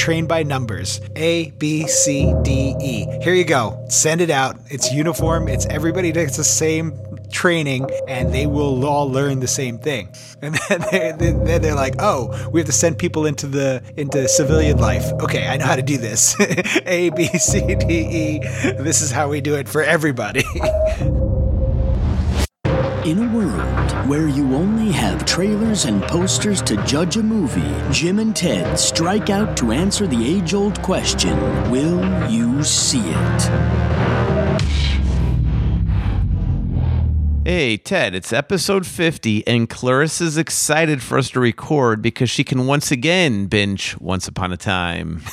train by numbers. A, B, C, D, E. Here you go. Send it out. It's uniform. It's everybody gets the same training, and they will all learn the same thing. And then they're like, oh, we have to send people into civilian life. Okay, I know how to do this. A, B, C, D, E. This is how we do it for everybody. In a world where you only have trailers and posters to judge a movie, Jim and Ted strike out to answer the age-old question, will you see it? Hey, Ted, it's episode 50, and Clarissa's excited for us to record because she can once again binge Once Upon a Time.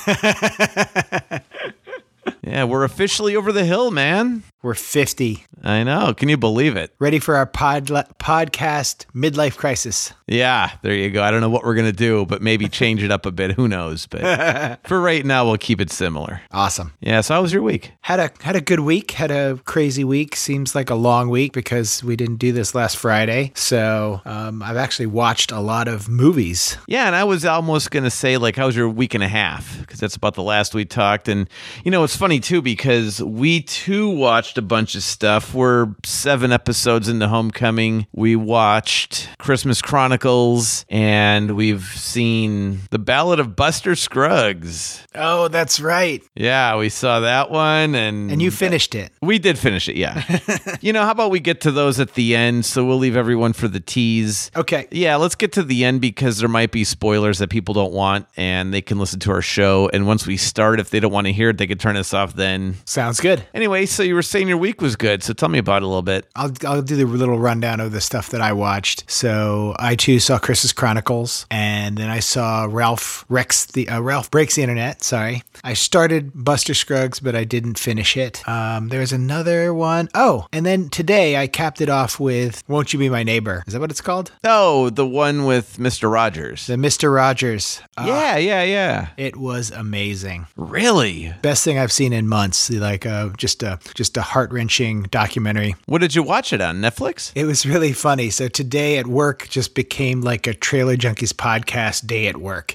Yeah, we're officially over the hill, man. We're 50. I know. Can you believe it? Ready for our podcast midlife crisis. Yeah, there you go. I don't know what we're going to do, but maybe change it up a bit. Who knows? But for right now, we'll keep it similar. Awesome. Yeah, so how was your week? Had a good week. Had a crazy week. Seems like a long week because we didn't do this last Friday. So I've actually watched a lot of movies. Yeah, and I was almost going to say, like, how was your week and a half? Because that's about the last we talked. And, you know, it's funny, too, because we, too, watched a bunch of stuff. We're 7 episodes into Homecoming. We watched Christmas Chronicles, and we've seen The Ballad of Buster Scruggs. Oh, that's right. Yeah, we saw that one. And you finished it. We did finish it, yeah. You know, how about we get to those at the end, so we'll leave everyone for the tease. Okay. Yeah, let's get to the end because there might be spoilers that people don't want, and they can listen to our show. And once we start, if they don't want to hear it, they can turn us off then. Sounds good. Anyway, so you were saying your week was good, so tell me about it a little bit. I'll do the little rundown of the stuff that I watched. So I too saw Christmas Chronicles, and then I saw Ralph Breaks the Internet. Sorry, I started Buster Scruggs, but I didn't finish it. There was another one. Oh, and then today I capped it off with Won't You Be My Neighbor? Is that what it's called? Oh, the one with Mr. Rogers. The Mr. Rogers. Yeah. It was amazing. Really? Best thing I've seen in months. Like just a heart-wrenching documentary. What did you watch it on? Netflix? It was really funny. So today at work just became like a Trailer Junkies podcast day at work.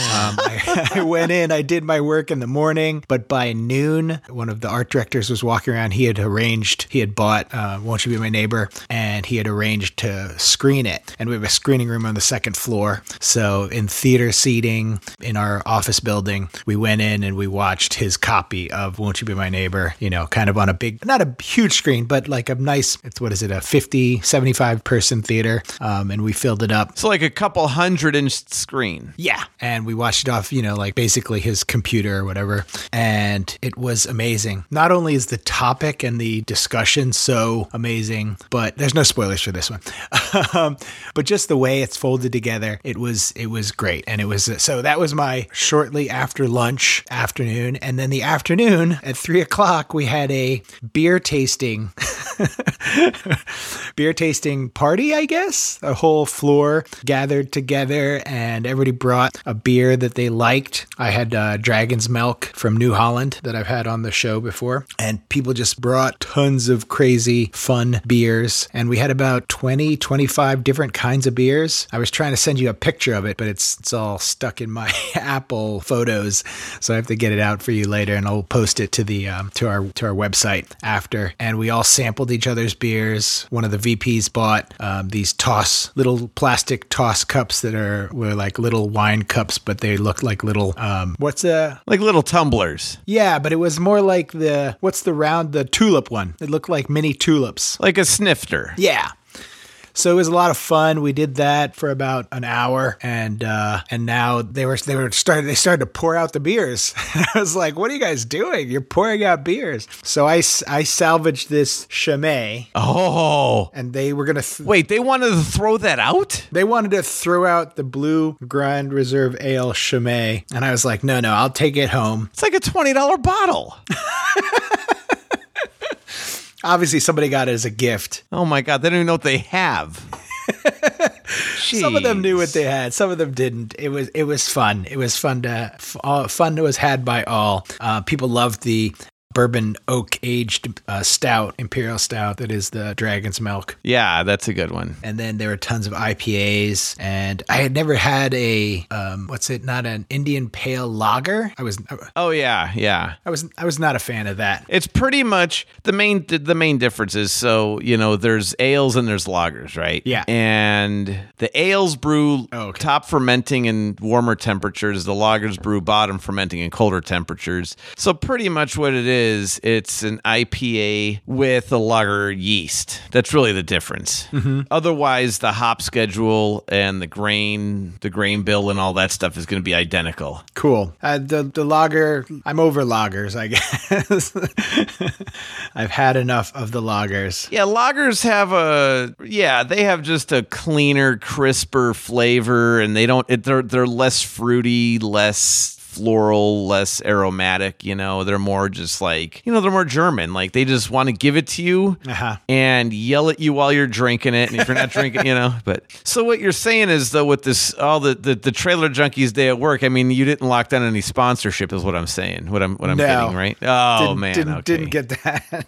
I went in, I did my work in the morning, but by noon, one of the art directors was walking around. He had bought Won't You Be My Neighbor, and he had arranged to screen it. And we have a screening room on the second floor. So in theater seating in our office building, we went in and we watched his copy of Won't You Be My Neighbor, you know, kind of on a big, not a huge screen, but like a nice, a 50, 75 person theater. And we filled it up. So like a couple 100-inch screen. Yeah. And we watched it off, you know, like basically his computer or whatever. And it was amazing. Not only is the topic and the discussion so amazing, but there's no spoilers for this one. But just the way it's folded together, it was great. And it was, so that was my shortly after lunch afternoon. And then the afternoon at 3:00, we had a beer tasting party, I guess. A whole floor gathered together and everybody brought a beer that they liked. I had Dragon's Milk from New Holland that I've had on the show before. And people just brought tons of crazy fun beers. And we had about 20, 25 different kinds of beers. I was trying to send you a picture of it, but it's all stuck in my Apple photos. So I have to get it out for you later, and I'll post it to the to our website after. And we all sampled each other's beers. One of the VPs bought these little plastic toss cups that were like little wine cups, but they looked like little like little tumblers. Yeah, but it was more like the tulip one. It looked like mini tulips. Like a snifter. Yeah. So it was a lot of fun. We did that for about an hour, and now they started to pour out the beers. I was like, "What are you guys doing? You're pouring out beers." So I salvaged this Chimay. Oh, and they were gonna wait. They wanted to throw that out. They wanted to throw out the Blue Grand Reserve Ale Chimay, and I was like, "No, I'll take it home." It's like a $20 bottle. Obviously, somebody got it as a gift. Oh my God, they don't even know what they have. Some of them knew what they had. Some of them didn't. It was fun. It was fun was had by all. People loved the bourbon oak aged stout, imperial stout that is the Dragon's Milk. Yeah, that's a good one. And then there were tons of IPAs, and I had never had a not an Indian Pale Lager. Oh yeah. I was not a fan of that. It's pretty much the main difference is, so, there's ales and there's lagers, right? Yeah. And the ales brew top fermenting in warmer temperatures. The lagers brew bottom fermenting in colder temperatures. So pretty much what it is, it's an IPA with a lager yeast. That's really the difference. Mm-hmm. Otherwise, the hop schedule and the grain bill and all that stuff is going to be identical. Cool. The lager, I'm over lagers, I guess. I've had enough of the lagers. Yeah, lagers they have just a cleaner, crisper flavor, and they're less fruity, less floral, less aromatic, they're more just like, they're more German. Like, they just want to give it to you and yell at you while you're drinking it. And if you're not drinking, but so what you're saying is, though, with this, all the Trailer Junkies Day at Work, I mean, you didn't lock down any sponsorship is what I'm saying, what I'm getting, right? Oh, didn't get that.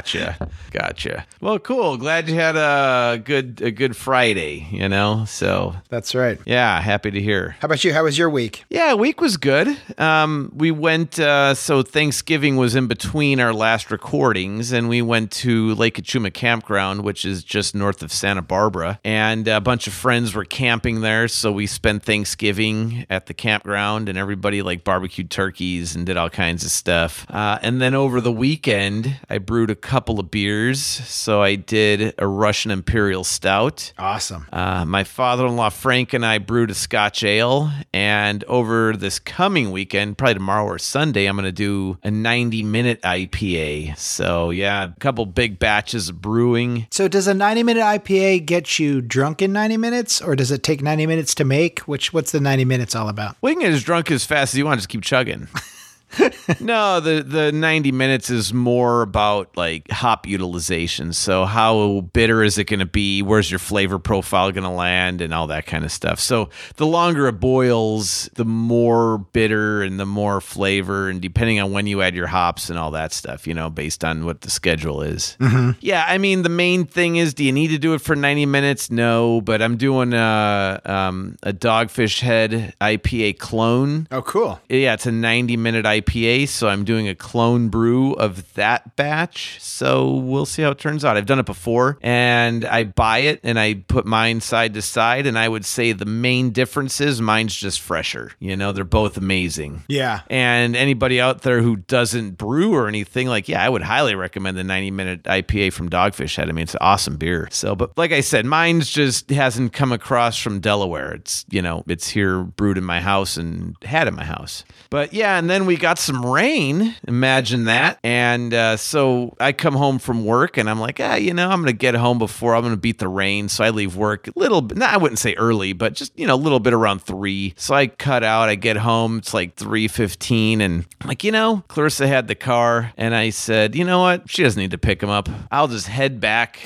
Gotcha. Well, cool. Glad you had a good Friday, so. That's right. Yeah. Happy to hear. How about you? How was your week? Yeah, week was good. We went, so Thanksgiving was in between our last recordings, and we went to Lake Achuma Campground, which is just north of Santa Barbara, and a bunch of friends were camping there, so we spent Thanksgiving at the campground, and everybody barbecued turkeys and did all kinds of stuff. And then over the weekend, I brewed a couple of beers, so I did a Russian Imperial Stout. Awesome. My father-in-law Frank and I brewed a Scotch Ale, and over this coming weekend, probably tomorrow or Sunday, I'm going to do a 90-minute IPA. So yeah, a couple big batches of brewing. So does a 90-minute IPA get you drunk in 90 minutes, or does it take 90 minutes to make? What's the 90 minutes all about? Well, you can get as drunk as fast as you want, just keep chugging. No, the 90 minutes is more about hop utilization. So how bitter is it going to be? Where's your flavor profile going to land and all that kind of stuff. So the longer it boils, the more bitter and the more flavor, and depending on when you add your hops and all that stuff, based on what the schedule is. Mm-hmm. Yeah, I mean, the main thing is, do you need to do it for 90 minutes? No, but I'm doing a Dogfish Head IPA clone. Oh, cool. Yeah, it's a 90-minute IPA, so I'm doing a clone brew of that batch. So we'll see how it turns out. I've done it before, and I buy it, and I put mine side to side, and I would say the main difference is mine's just fresher. They're both amazing. Yeah. And anybody out there who doesn't brew or anything, I would highly recommend the 90-minute IPA from Dogfish Head. I mean, it's an awesome beer. So, but like I said, mine's just hasn't come across from Delaware. It's, it's here brewed in my house and had in my house. But yeah, and then we got some rain. Imagine that. And so I come home from work, and I'm like, I'm going to get home before I'm going to beat the rain. So I leave work a little bit, I wouldn't say early, but just, a little bit around 3. So I cut out, I get home, it's 3:15, and I'm like, Clarissa had the car, and I said, you know what? She doesn't need to pick him up. I'll just head back.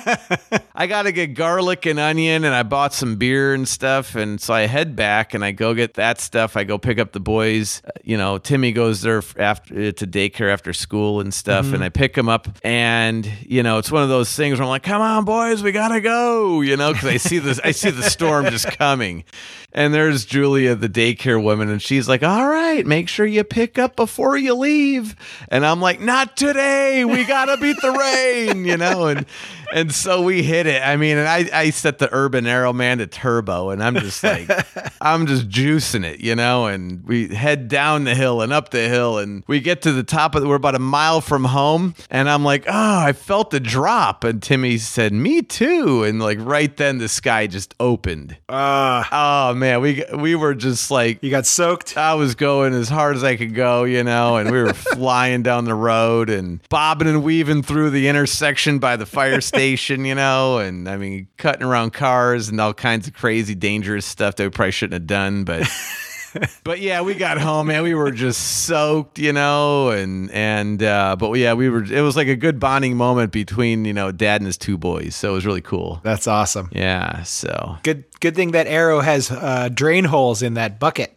I got to get garlic and onion, and I bought some beer and stuff. And so I head back, and I go get that stuff. I go pick up the boys. Timmy goes there after to daycare after school and stuff, and I pick him up, and it's one of those things where I'm like, come on, boys, we gotta go, because I see the storm just coming. And there's Julia, the daycare woman, and she's like, all right, make sure you pick up before you leave. And I'm like, not today. We got to beat the rain, and so we hit it. I mean, and I set the Urban Arrow Man to turbo, and I'm just I'm just juicing it, and we head down the hill and up the hill, and we get to the top we're about a mile from home, and I'm like, oh, I felt the drop. And Timmy said, me too. And right then the sky just opened. Oh, man, we were just you got soaked. I was going as hard as I could go, and we were flying down the road and bobbing and weaving through the intersection by the fire station, and I mean, cutting around cars and all kinds of crazy, dangerous stuff that we probably shouldn't have done, but But yeah, we got home, man. We were just soaked, but yeah, it was like a good bonding moment between, Dad and his two boys. So it was really cool. That's awesome. Yeah. So Good thing that Arrow has drain holes in that bucket.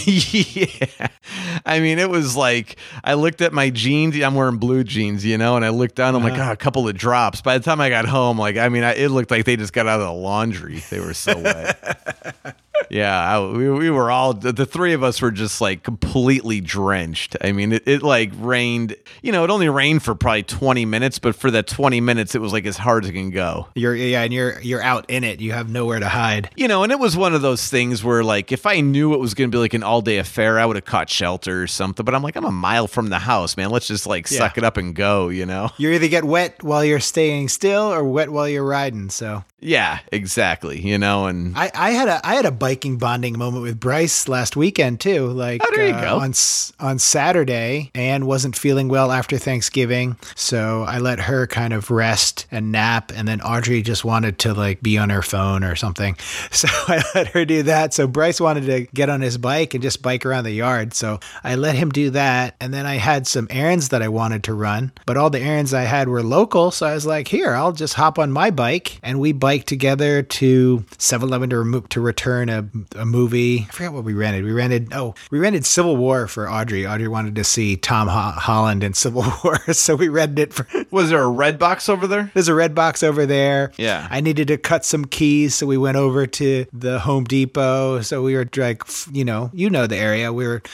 yeah. I mean, it was like, I looked at my jeans. I'm wearing blue jeans, and I looked down. I'm like, a couple of drops. By the time I got home, it looked like they just got out of the laundry. They were so wet. Yeah, we were all, the three of us were just like completely drenched. I mean, it like rained, it only rained for probably 20 minutes, but for that 20 minutes, it was like as hard as it can go. You're out in it. You have nowhere to hide. And it was one of those things where like, if I knew it was going to be like an all day affair, I would have caught shelter or something. But I'm like, I'm a mile from the house, man. Let's just like suck it up and go, You either get wet while you're staying still or wet while you're riding. So yeah, exactly. And I had a biking bonding moment with Bryce last weekend too. Like, there you go. On Saturday, Anne wasn't feeling well after Thanksgiving, so I let her kind of rest and nap, and then Audrey just wanted to like be on her phone or something, so I let her do that. So Bryce wanted to get on his bike and just bike around the yard, so I let him do that, and then I had some errands that I wanted to run, but all the errands I had were local, so I was like, here, I'll just hop on my bike, and we biked together to 7-Eleven to return a movie. I forgot what we rented. We rented Civil War for Audrey. Audrey wanted to see Tom Holland in Civil War, so we rented it for... Was there a red box over there? There's a red box over there. Yeah. I needed to cut some keys, so we went over to the Home Depot. So we were like, the area. We were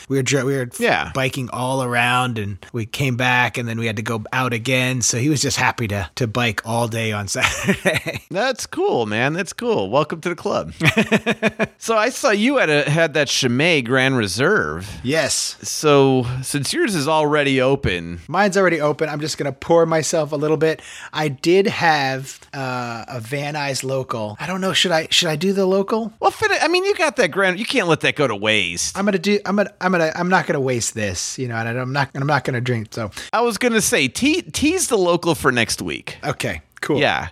biking all around, and we came back, and then we had to go out again. So he was just happy to bike all day on Saturday. That's cool, man. That's cool. Welcome to the club. So I saw you had that Chimay Grand Reserve. Yes. So since yours is already open. Mine's already open. I'm just going to pour myself a little bit. I did have a Van Nuys local. I don't know. Should I do the local? Well, you got that Grand. You can't let that go to waste. I'm not going to waste this, and I'm not going to drink. So I was going to say, tease the local for next week. Okay, cool. Yeah.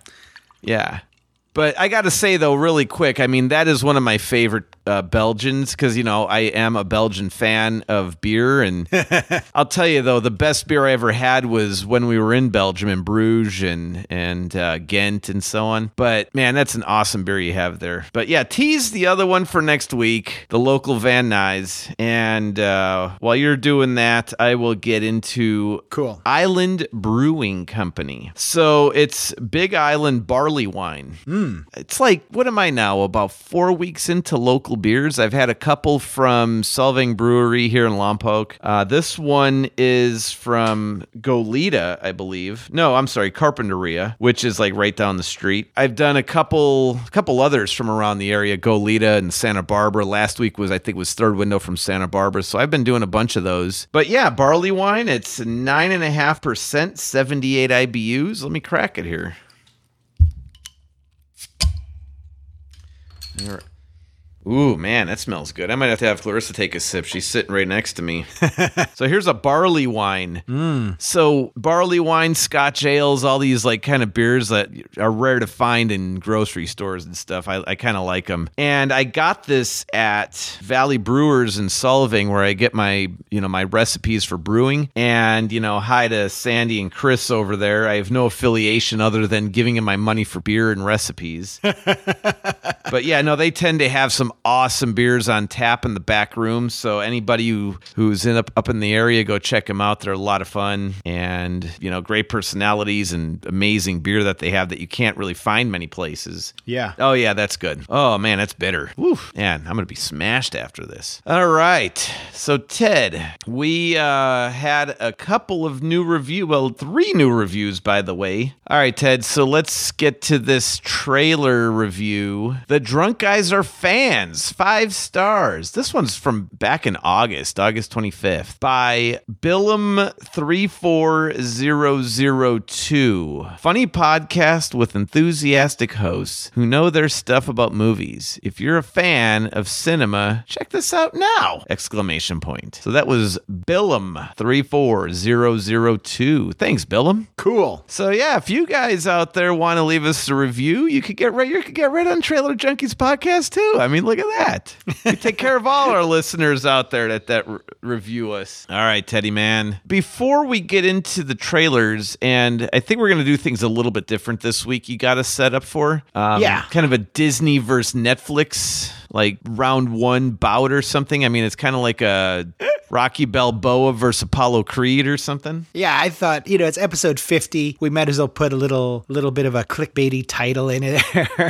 But I got to say, though, really quick, that is one of my favorite Belgians because, I am a Belgian fan of beer. And I'll tell you, though, the best beer I ever had was when we were in Belgium, in Bruges and Ghent and so on. But, man, that's an awesome beer you have there. But, yeah, tease the other one for next week, the local Van Nuys. And while you're doing that, I will get into Island Brewing Company. So it's Big Island barley wine. It's like, what am I now, about 4 weeks into local beers? I've had a couple from Solvang Brewery here in Lompoc. This one is from Goleta, I believe. No, I'm sorry, Carpinteria, which is like right down the street. I've done a couple others from around the area, Goleta and Santa Barbara. Last week was Third Window from Santa Barbara. So I've been doing a bunch of those. But yeah, barley wine, it's 9.5%, 78 IBUs. Let me crack it here. Ooh, man, that smells good. I might have to have Clarissa take a sip. She's sitting right next to me. So here's a barley wine. So barley wine, Scotch ales, all these like kind of beers that are rare to find in grocery stores and stuff. I kind of like them. And I got this at Valley Brewers in Solvang, where I get my recipes for brewing. And, hi to Sandy and Chris over there. I have no affiliation other than giving them my money for beer and recipes. But yeah, no, they tend to have some awesome beers on tap in the back room. So anybody who's up in the area, go check them out. They're a lot of fun, and great personalities and amazing beer that they have that you can't really find many places. Yeah. Oh yeah, that's good. Oh man, that's bitter. Woo, man, I'm gonna be smashed after this. All right. So Ted, we had a couple of three new reviews, by the way. All right, Ted. So let's get to this trailer review. The Drunk Guys Are Fans. 5 stars. This one's from back in August 25th, by Billum34002. Funny podcast with enthusiastic hosts who know their stuff about movies. If you're a fan of cinema, check this out now! ! So that was Billum34002. Thanks, Billum. Cool. So yeah, if you guys out there want to leave us a review, you could get right on Trailer Junkies podcast too. look at that. We take care of all our listeners out there that review us. All right, Teddy man. Before we get into the trailers, and I think we're going to do things a little bit different this week, you got us set up for? Kind of a Disney versus Netflix, like round one bout or something. I mean, it's kind of like a Rocky Balboa versus Apollo Creed or something. Yeah, I thought, it's episode 50. We might as well put a little bit of a clickbaity title in it.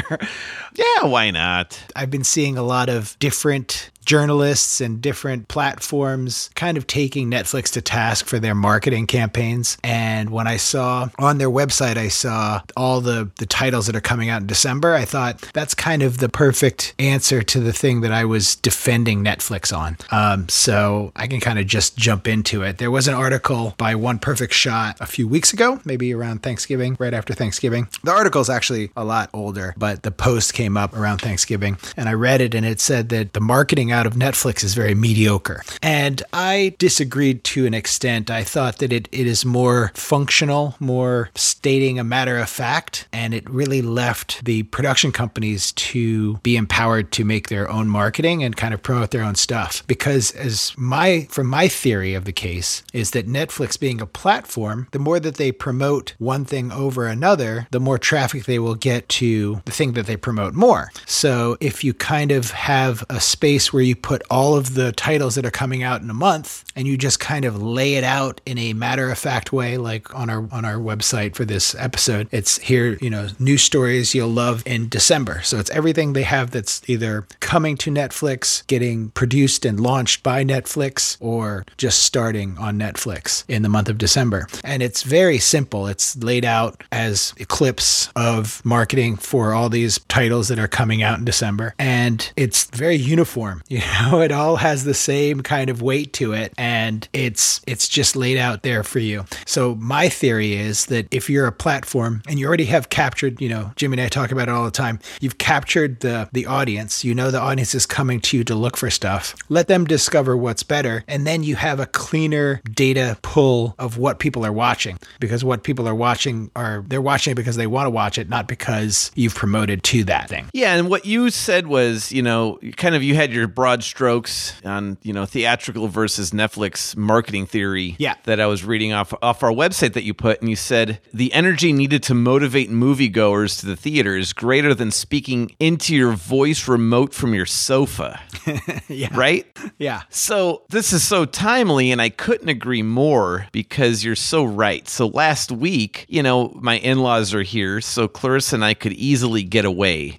Yeah, why not? I've been seeing a lot of different journalists and different platforms kind of taking Netflix to task for their marketing campaigns. And when I saw on their website, I saw all the titles that are coming out in December. I thought that's kind of the perfect answer to the thing that I was defending Netflix on. So I can kind of just jump into it. There was an article by One Perfect Shot a few weeks ago, maybe around Thanksgiving, right after Thanksgiving. The article is actually a lot older, but the post came up around Thanksgiving. And I read it and it said that the marketing out of Netflix is very mediocre. And I disagreed to an extent. I thought that it is more functional, more stating a matter of fact, and it really left the production companies to be empowered to make their own marketing and kind of promote their own stuff. Because from my theory of the case is that Netflix being a platform, the more that they promote one thing over another, the more traffic they will get to the thing that they promote more. So if you kind of have a space where you put all of the titles that are coming out in a month and you just kind of lay it out in a matter-of-fact way, like on our website for this episode, it's here, news stories you'll love in December. So it's everything they have that's either coming to Netflix, getting produced and launched by Netflix, or just starting on Netflix in the month of December. And it's very simple. It's laid out as clips of marketing for all these titles that are coming out in December. And it's very uniform. It all has the same kind of weight to it, and it's just laid out there for you. So my theory is that if you're a platform and you already have captured, Jimmy and I talk about it all the time, you've captured the audience, the audience is coming to you to look for stuff. Let them discover what's better, and then you have a cleaner data pull of what people are watching, because what people are watching they're watching it because they want to watch it, not because you've promoted to that thing. Yeah, and what you said was, you had your broad strokes on, theatrical versus Netflix marketing theory that I was reading off our website that you put, and you said the energy needed to motivate moviegoers to the theater is greater than speaking into your voice remote from your sofa. Yeah. Right? Yeah. So this is so timely, and I couldn't agree more because you're so right. So last week, my in-laws are here, so Clarissa and I could easily get away,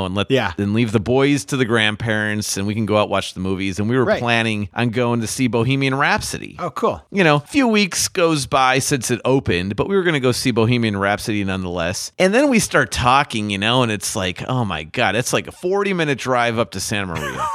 and leave the boys to the grandparents, and we can go out and watch the movies. And we were planning on going to see Bohemian Rhapsody. Oh, cool. A few weeks goes by since it opened, but we were going to go see Bohemian Rhapsody nonetheless. And then we start talking, and it's like, oh my God, it's like a 40-minute drive up to Santa Maria.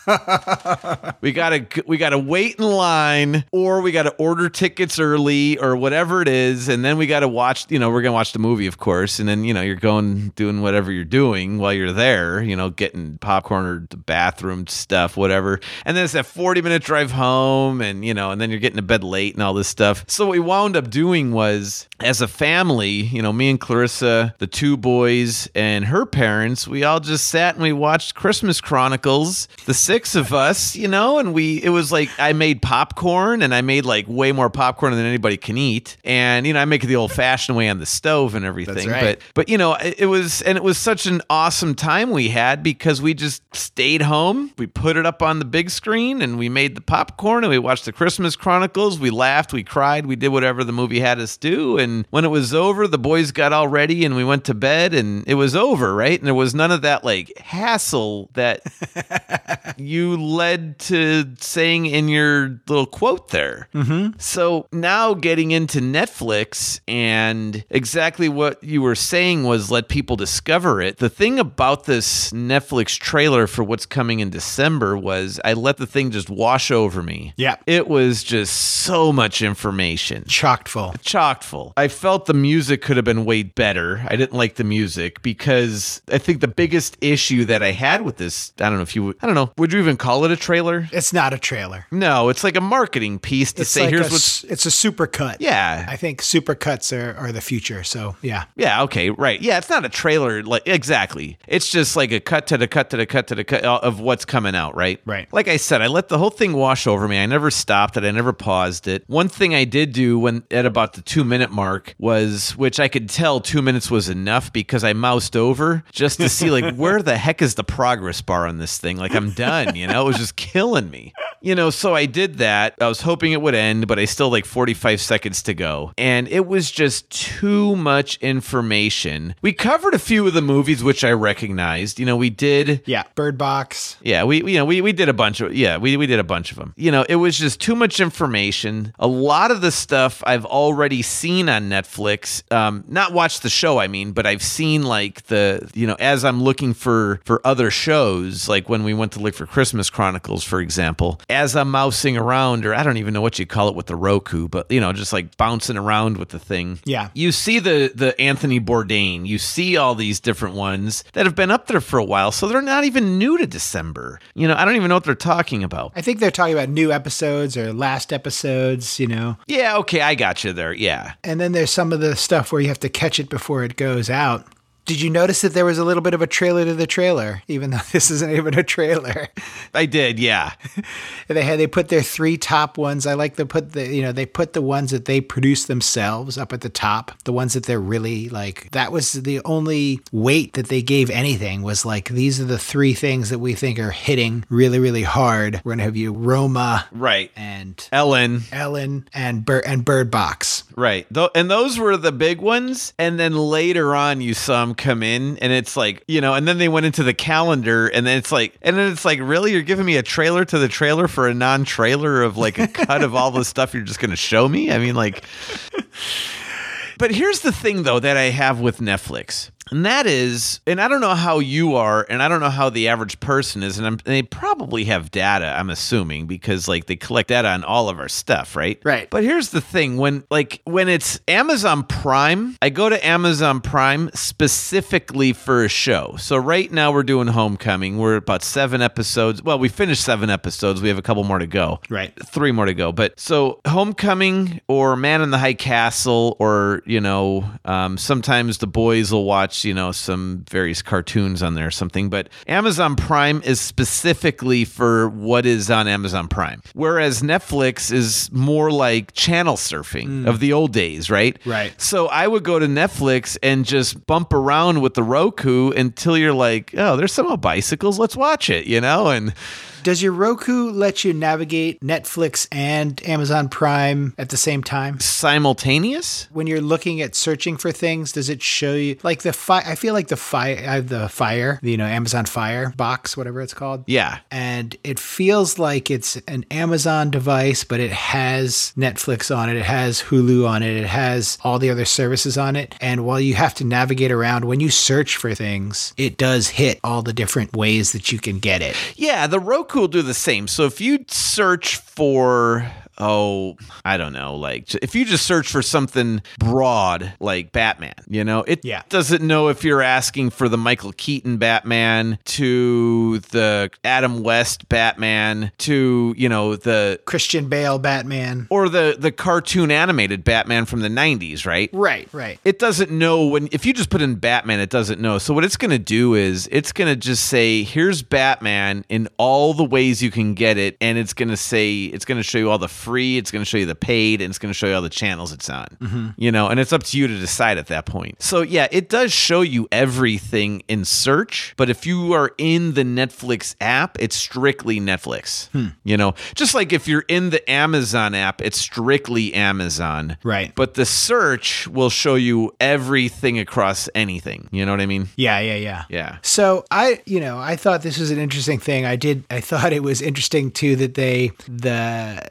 we gotta wait in line, or we gotta order tickets early, or whatever it is, and then we gotta watch. We're gonna watch the movie, of course, and then you're doing whatever you're doing while you're there. Getting popcorn or the bathroom stuff, whatever. And then it's that 40-minute drive home, and then you're getting to bed late and all this stuff. So what we wound up doing was, as a family, me and Clarissa, the two boys, and her parents, we all just sat and we watched Christmas Chronicles. The 6 of us, and it was like I made popcorn, and I made like way more popcorn than anybody can eat, and I make it the old-fashioned way on the stove and everything. That's right. But it was such an awesome time we had because we just stayed home, we put it up on the big screen, and we made the popcorn, and we watched the Christmas Chronicles. We laughed, we cried, we did whatever the movie had us do, and when it was over, the boys got all ready, and we went to bed, and it was over, right? And there was none of that like hassle that you led to saying in your little quote there. Mm-hmm. So now getting into Netflix, and exactly what you were saying was let people discover it. The thing about this Netflix trailer for what's coming in December was I let the thing just wash over me. Yeah. It was just so much information. Chocked full. I felt the music could have been way better. I didn't like the music because I think the biggest issue that I had with this, would you even call it a trailer? It's not a trailer. No, it's like a marketing piece to say, like here's what's... It's a supercut. Yeah. I think supercuts are the future. So, yeah. Yeah, okay, right. Yeah, it's not a trailer, like, exactly. It's just like a cut to the cut to the cut to the cut of what's coming out, right? Right. Like I said, I let the whole thing wash over me. I never stopped it. I never paused it. One thing I did do when at about the 2-minute mark was, which I could tell 2 minutes was enough, because I moused over just to see, like, where the heck is the progress bar on this thing? Like, I'm done, you know? It was just killing me. You know, so I did that. I was hoping it would end, but I still like 45 seconds to go. And it was just too much information. We covered a few of the movies, which I recognized. You know, we did. Yeah. Bird Box. Yeah, we did a bunch of, we did a bunch of them. You know, it was just too much information. A lot of the stuff I've already seen on Netflix, not watched the show, I mean, but I've seen like as I'm looking for other shows, like when we went to look for Christmas Chronicles, for example, as I'm mousing around, or I don't even know what you call it with the Roku, but, you know, just like bouncing around with the thing. Yeah. You see the Anthony Bourdain, you see all these different ones that have been up there for a while, so they're not even new to December. You know, I don't even know what they're talking about. I think they're talking about new episodes or last episodes, you know. Yeah, okay, I got you there, yeah. And then there's some of the stuff where you have to catch it before it goes out. Did you notice that there was a little bit of a trailer to the trailer, even though this isn't even a trailer? I did, yeah. They put their 3 top ones. I like to put they put the ones that they produce themselves up at the top. The ones that they're really like, that was the only weight that they gave anything, was like, these are the 3 things that we think are hitting really, really hard. We're going to have you Roma. Right. And Ellen and Bird Box. Right. And those were the big ones. And then later on you saw them come in, and it's like, you know, and then they went into the calendar, and then it's like, really, you're giving me a trailer to the trailer for a non-trailer of like a cut of all the stuff you're just going to show me? I mean, like, but here's the thing though that I have with Netflix. And that is, and I don't know how you are, and I don't know how the average person is, and they probably have data, I'm assuming, because like they collect data on all of our stuff, right? Right. But here's the thing, when it's Amazon Prime, I go to Amazon Prime specifically for a show. So right now we're doing Homecoming. We're about 7 episodes. Well, we finished 7 episodes. We have a couple more to go. Right. 3 more to go. But so Homecoming or Man in the High Castle, or, you know, sometimes the boys will watch, you know, some various cartoons on there or something, but Amazon Prime is specifically for what is on Amazon Prime. Whereas Netflix is more like channel surfing of the old days, right? Right. So I would go to Netflix and just bump around with the Roku until you're like, oh, there's some bicycles, let's watch it, you know? And does your Roku let you navigate Netflix and Amazon Prime at the same time? Simultaneous? When you're looking at searching for things, does it show you like I feel like I have the Fire, you know, Amazon Fire box, whatever it's called. Yeah. And it feels like it's an Amazon device, but it has Netflix on it. It has Hulu on it. It has all the other services on it. And while you have to navigate around, when you search for things, it does hit all the different ways that you can get it. Yeah, the Roku will do the same. So if you search for, I don't know, like if you just search for something broad like Batman, you know, it doesn't know if you're asking for the Michael Keaton Batman to the Adam West Batman to, you know, the Christian Bale Batman or the cartoon animated Batman from the 90s, right? Right. It doesn't know if you just put in Batman, it doesn't know. So what it's going to do is it's going to just say, here's Batman in all the ways you can get it. And it's going to show you all the free, it's going to show you the paid, and it's going to show you all the channels it's on, you know, and it's up to you to decide at that point. So yeah, it does show you everything in search, but if you are in the Netflix app, it's strictly Netflix, you know, just like if you're in the Amazon app, it's strictly Amazon. Right. But the search will show you everything across anything. You know what I mean? Yeah. So I thought this was an interesting thing. I thought it was interesting too that the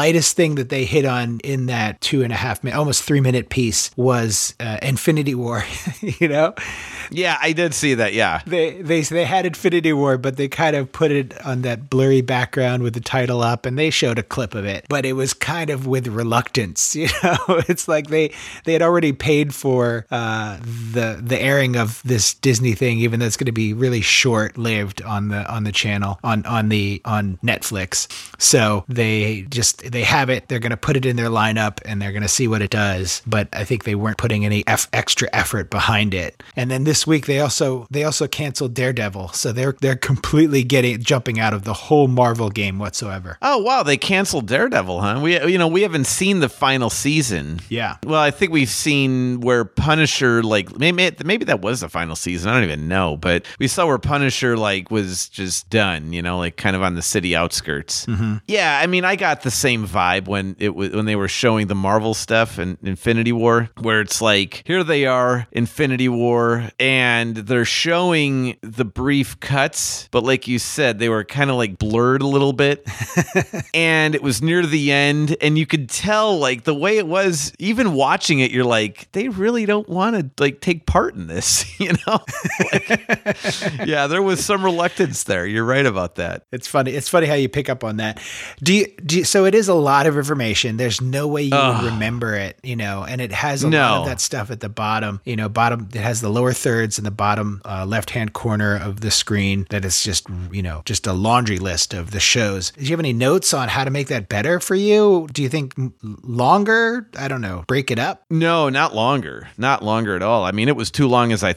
lightest thing that they hit on in that 2.5 minute, almost 3 minute piece was Infinity War, you know? Yeah, I did see that. Yeah. They had Infinity War, but they kind of put it on that blurry background with the title up, and they showed a clip of it. But it was kind of with reluctance, you know. It's like they had already paid for the airing of this Disney thing, even though it's going to be really short lived on the channel on Netflix. So they have it. They're going to put it in their lineup, and they're going to see what it does. But I think they weren't putting any extra effort behind it. And then this week they also canceled Daredevil, so they're completely jumping out of the whole Marvel game whatsoever. Oh wow, they canceled Daredevil, huh? We haven't seen the final season. Yeah. Well, I think we've seen where Punisher, like maybe that was the final season. I don't even know, but we saw where Punisher like was just done, you know, like kind of on the city outskirts. Mm-hmm. Yeah, I mean, I got the same vibe when they were showing the Marvel stuff and Infinity War, where it's like, here they are, Infinity War, and they're showing the brief cuts, but like you said, they were kind of like blurred a little bit. And it was near the end, and you could tell like the way it was, even watching it, you're like, they really don't want to like take part in this, you know? Yeah, there was some reluctance there. You're right about that. It's funny how you pick up on that. So it is a lot of information. There's no way you would remember it, you know, and it has a lot of that stuff at the bottom, you know, it has the lower thirds in the bottom left-hand corner of the screen that is just, you know, just a laundry list of the shows. Do you have any notes on how to make that better for you? Do you think longer? I don't know. Break it up? No, not longer. Not longer at all. I mean, it was too long as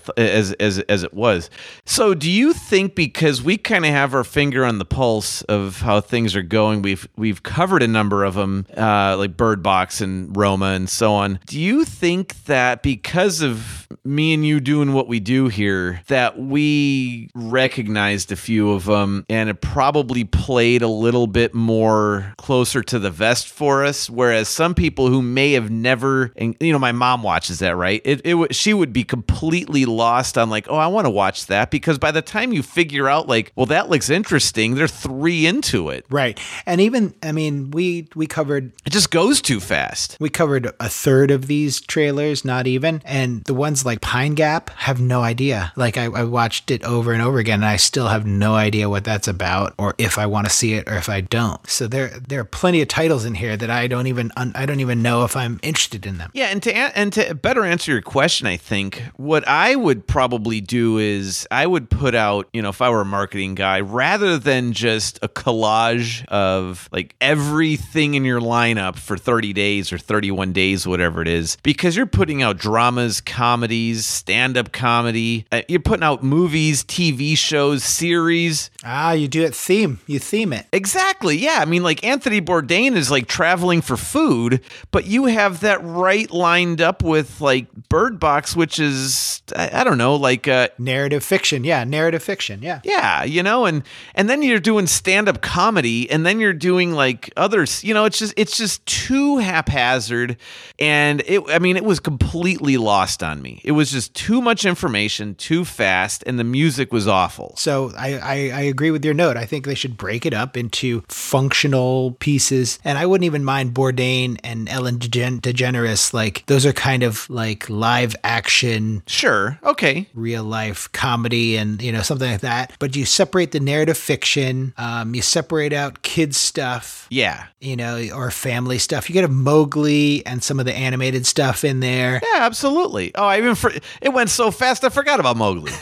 it was. So do you think, because we kind of have our finger on the pulse of how things are going, we've covered a number of them, like Bird Box and Roma and so on. Do you think that because of me and you doing what we do here, that we recognized a few of them and it probably played a little bit more closer to the vest for us? Whereas some people who may have never, and you know, my mom watches that, right? She would be completely lost on like, oh, I want to watch that, because by the time you figure out like, well, that looks interesting, they're 3 into it. Right. And even, I mean, we covered... It just goes too fast. We covered a third of these trailers, not even. And the ones like Pine Gap, have no idea. Like I watched it over and over again, and I still have no idea what that's about, or if I want to see it, or if I don't. So there are plenty of titles in here that I don't even know if I'm interested in them. Yeah, and to better answer your question, I think what I would probably do is I would put out, you know, if I were a marketing guy, rather than just a collage of like everything in your lineup for 30 days or 31 days, whatever it is, because you're putting out dramas, comedies, stand-up comedy, you're putting out movies, TV shows, series. You do it you theme it. Exactly, yeah. I mean, like Anthony Bourdain is like traveling for food, but you have that right lined up with like Bird Box, which is, I don't know, like narrative fiction. Yeah, narrative fiction. Yeah. Yeah, you know, and then you're doing stand-up comedy, and then you're doing like others, you know, it's just too haphazard, and it was completely lost on me. It was just too much information, too fast, and the music was awful. So I agree with your note. I think they should break it up into functional pieces, and I wouldn't even mind Bourdain and Ellen DeGeneres. Like those are kind of like live action, sure, okay, real life comedy, and you know, something like that. But you separate the narrative fiction, you separate out kids stuff, yeah, you know, or family stuff. You could have Mowgli and some of the animated stuff in there. Yeah, absolutely. Oh, it went so fast I forgot about Mowgli.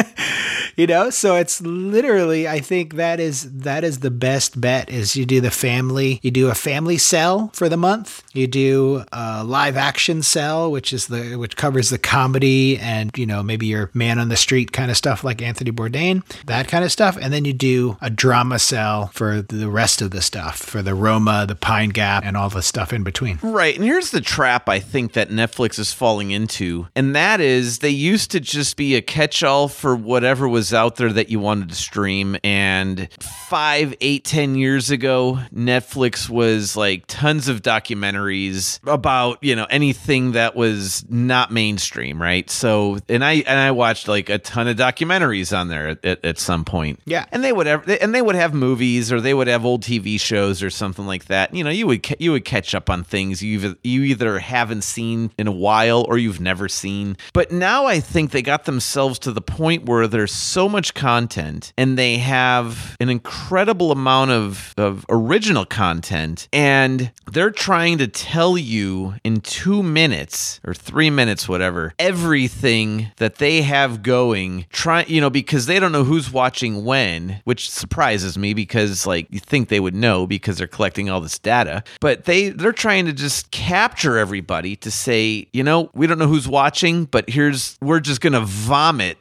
You know, so it's literally, I think that is the best bet, is you do a family cell for the month. You do a live action cell, which covers the comedy and, you know, maybe your man on the street kind of stuff like Anthony Bourdain, that kind of stuff. And then you do a drama cell for the rest of the stuff, for the Roma, the Pine Gap, and all the stuff in between. Right. And here's the trap I think that Netflix is falling into. And that is, they used to just be a catch-all for whatever was was out there that you wanted to stream. And 5, 8, 10 years ago, Netflix was like tons of documentaries about, anything that was not mainstream, right? So, and I watched like a ton of documentaries on there at some point. Yeah. And they would have movies, or they would have old TV shows or something like that. You would catch up on things you either haven't seen in a while or you've never seen. But now I think they got themselves to the point where there's so much content, and they have an incredible amount of original content, and they're trying to tell you in 2 minutes or 3 minutes, whatever, everything that they have going, because they don't know who's watching when, which surprises me, because like you think they would know because they're collecting all this data. But they're trying to just capture everybody to say, we don't know who's watching, but we're just going to vomit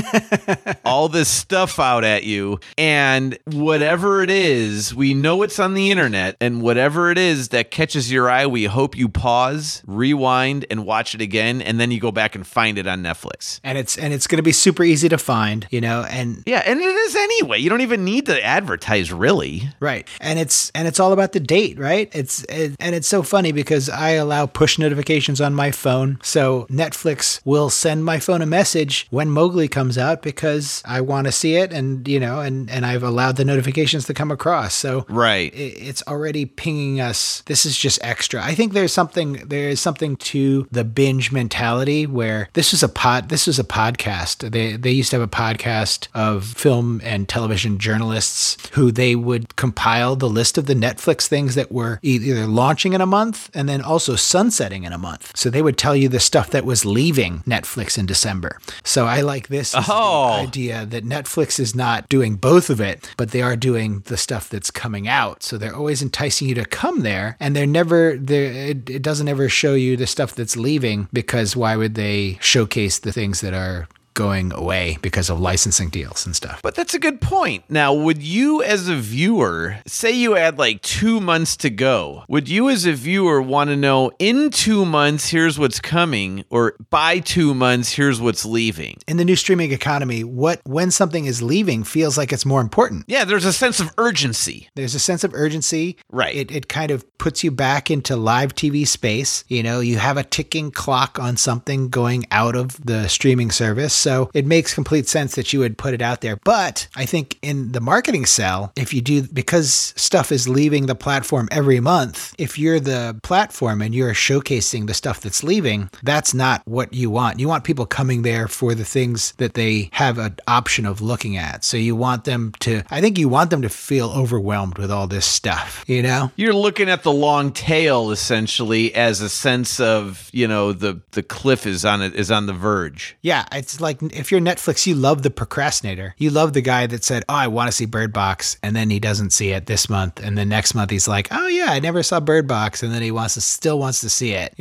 all this stuff out at you. And whatever it is, we know it's on the internet, and whatever it is that catches your eye, we hope you pause, rewind, and watch it again, and then you go back and find it on Netflix. And it's going to be super easy to find, and yeah, and it is anyway. You don't even need to advertise, really. Right. And it's all about the date, right? It's so funny because I allow push notifications on my phone. So Netflix will send my phone a message when Mowgli comes out because I want to see it, and and I've allowed the notifications to come across. So right. It's already pinging us. This is just extra. I think there is something to the binge mentality where this was a podcast. They used to have a podcast of film and television journalists who they would compile the list of the Netflix things that were either launching in a month and then also sunsetting in a month. So they would tell you the stuff that was leaving Netflix in December. So I like this the idea that Netflix is not doing both of it, but they are doing the stuff that's coming out. So they're always enticing you to come there, and it doesn't ever show you the stuff that's leaving, because why would they showcase the things that are going away because of licensing deals and stuff? But that's a good point. Now, would you as a viewer, say you had like 2 months to go, would you as a viewer want to know in 2 months, here's what's coming, or by 2 months, here's what's leaving? In the new streaming economy, when something is leaving feels like it's more important. Yeah, there's a sense of urgency. There's a sense of urgency. Right. It kind of puts you back into live TV space. You have a ticking clock on something going out of the streaming service. So it makes complete sense that you would put it out there. But I think in the marketing sell, because stuff is leaving the platform every month, if you're the platform and you're showcasing the stuff that's leaving, that's not what you want. You want people coming there for the things that they have an option of looking at. So you want them to feel overwhelmed with all this stuff, You're looking at the long tail essentially as a sense of, the cliff is on the verge. Yeah, it's like if you're Netflix, you love the procrastinator. You love the guy that said, I want to see Bird Box, and then he doesn't see it this month, and then next month he's like, oh yeah, I never saw Bird Box, and then he still wants to see it,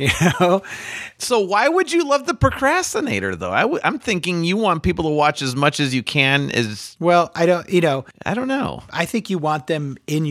So why would you love the procrastinator though? I'm thinking you want people to watch as much as you can as... Well, I don't know. I think you want them in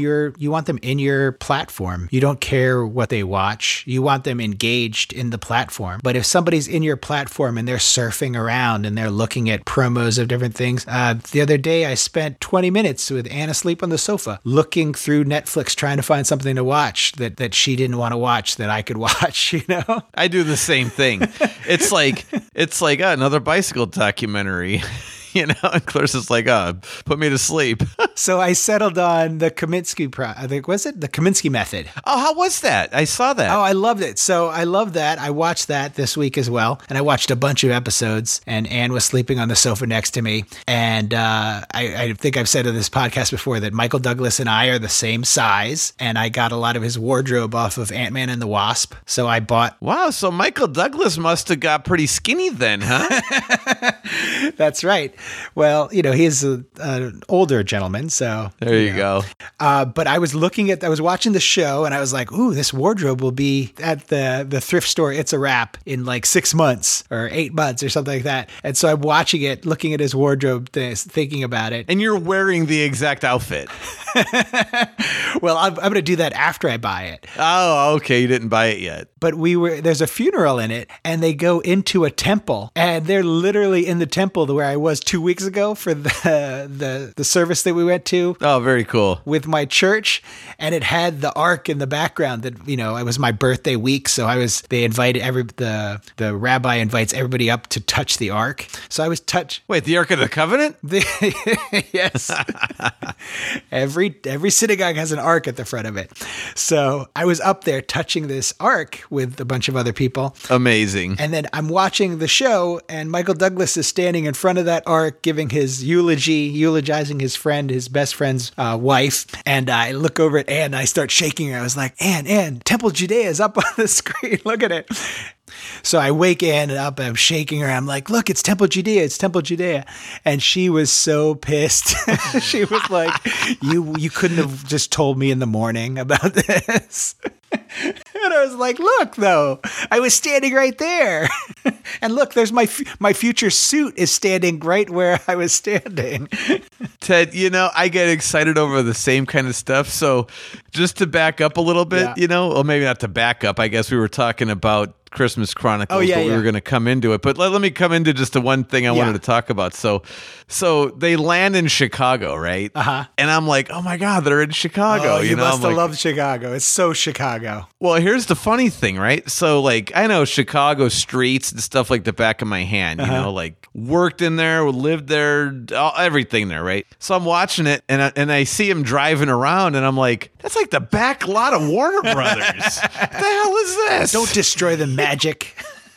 your platform. You don't care what they watch. You want them engaged in the platform. But if somebody's in your platform and they're surfing around and they're looking at promos of different things. The other day, I spent 20 minutes with Anne asleep on the sofa, looking through Netflix, trying to find something to watch that she didn't want to watch that I could watch, I do the same thing. It's like another bicycle documentary. And Clarissa's like, put me to sleep. So I settled on the Kaminsky the Kaminsky method. Oh, how was that? I saw that. Oh, I loved it. So I love that. I watched that this week as well. And I watched a bunch of episodes, and Anne was sleeping on the sofa next to me. And I think I've said in this podcast before that Michael Douglas and I are the same size. And I got a lot of his wardrobe off of Ant-Man and the Wasp. So I bought... Wow, so Michael Douglas must have got pretty skinny then, huh? That's right. Well, he's an older gentleman, so there you go. But I was watching the show, and I was like, "Ooh, this wardrobe will be at the thrift store. It's a Wrap in like 6 months or 8 months or something like that." And so I'm watching it, looking at his wardrobe, thinking about it. And you're wearing the exact outfit. Well, I'm going to do that after I buy it. Oh, okay. You didn't buy it yet. But there's a funeral in it, and they go into a temple, and they're literally in the temple where I was 2 weeks ago for the service that we went to. Oh, very cool. With my church, and it had the ark in the background. That it was my birthday week, so they invited the rabbi invites everybody up to touch the ark. So I was touched. Wait, the Ark of the Covenant? Yes. Every synagogue has an ark at the front of it. So I was up there touching this ark with a bunch of other people. Amazing. And then I'm watching the show, and Michael Douglas is standing in front of that ark giving his eulogizing his best friend's wife. And I look over at Ann, and I start shaking her. I was like, Ann, Temple Judea is up on the screen. Look at it. So I wake Ann up, and I'm shaking her. I'm like, look, it's Temple Judea. It's Temple Judea. And she was so pissed. She was like, you couldn't have just told me in the morning about this. And I was like, look, though, I was standing right there. And look, there's my future suit is standing right where I was standing. Ted, I get excited over the same kind of stuff. So just to back up a little bit, well, maybe not to back up. I guess we were talking about Christmas Chronicles, but we were going to come into it. But let me come into just the one thing I wanted to talk about. So they land in Chicago, right? Uh-huh. And I'm like, oh my God, they're in Chicago. Oh, you must have loved Chicago. It's so Chicago. Well, here's the funny thing, right? So I know Chicago streets and stuff like the back of my hand, worked in there, lived there, everything there, right? So I'm watching it, and I see him driving around, and I'm like, that's like the back lot of Warner Brothers. What the hell is this? Don't destroy the magic.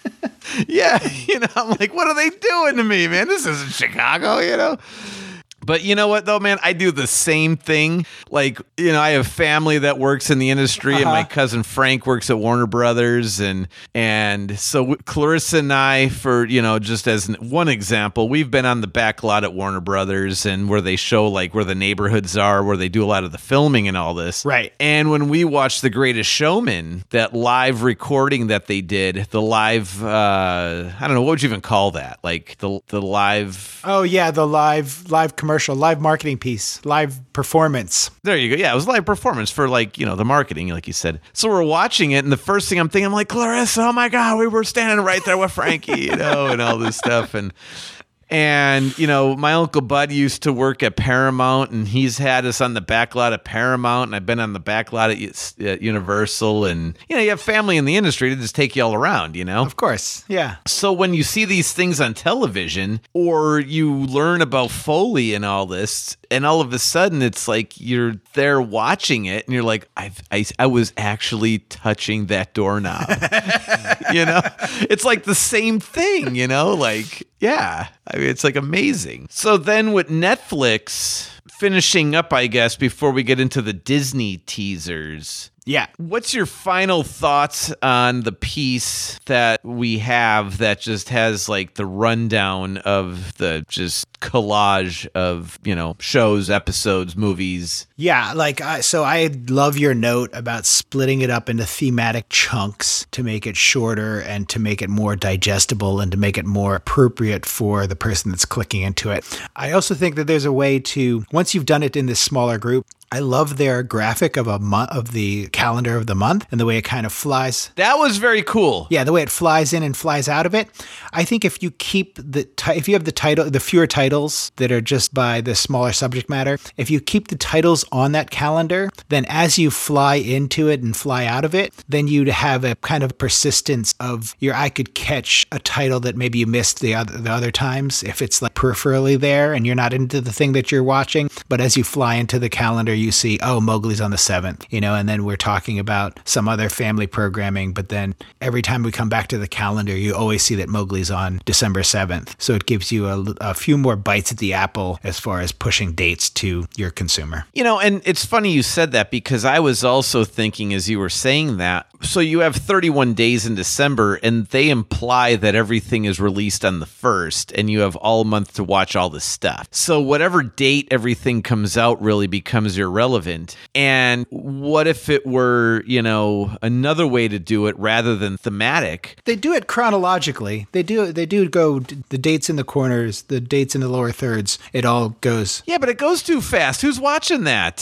Yeah, I'm like, what are they doing to me, man? This isn't Chicago, But you know what, though, man? I do the same thing. I have family that works in the industry, and my cousin Frank works at Warner Brothers. And so Clarissa and I, for, just as one example, we've been on the back lot at Warner Brothers, and where they show, where the neighborhoods are, where they do a lot of the filming and all this. Right. And when we watched The Greatest Showman, that live recording that they did, the live, I don't know, what would you even call that? The live... Oh, yeah, the live commercial, live marketing piece, live performance. There you go. Yeah, it was live performance for the marketing, like you said. So we're watching it, and the first thing I'm thinking, I'm like, Clarissa, oh my God, we were standing right there with Frankie, and all this stuff. And, my Uncle Bud used to work at Paramount, and he's had us on the back lot at Paramount, and I've been on the back lot at Universal. And, you have family in the industry to just take you all around, Of course, yeah. So when you see these things on television, or you learn about Foley and all this, and all of a sudden it's like you're there watching it, and you're like, I was actually touching that doorknob. It's like the same thing, yeah. I mean, it's amazing. So then with Netflix finishing up, I guess, before we get into the Disney teasers. Yeah. What's your final thoughts on the piece that we have that just has the rundown of the just collage of, shows, episodes, movies? Yeah, so I love your note about splitting it up into thematic chunks to make it shorter and to make it more digestible and to make it more appropriate for the person that's clicking into it. I also think that there's a way to, once you've done it in this smaller group, I love their graphic of the calendar of the month and the way it kind of flies. That was very cool. Yeah, the way it flies in and flies out of it. I think if you keep if you have the fewer titles that are just by the smaller subject matter, if you keep the titles on that calendar, then as you fly into it and fly out of it, then you'd have a kind of persistence of your eye could catch a title that maybe you missed the other times if it's peripherally there and you're not into the thing that you're watching. But as you fly into the calendar, you see, oh, Mowgli's on the 7th, and then we're talking about some other family programming, but then every time we come back to the calendar, you always see that Mowgli's on December 7th. So it gives you a few more bites at the apple as far as pushing dates to your consumer. And it's funny you said that, because I was also thinking as you were saying that, so you have 31 days in December, and they imply that everything is released on the 1st, and you have all month to watch all this stuff. So whatever date everything comes out really becomes irrelevant. And what if it were, another way to do it rather than thematic? They do it chronologically. They do go the dates in the corners, the dates in the lower thirds. It all goes. Yeah, but it goes too fast. Who's watching that?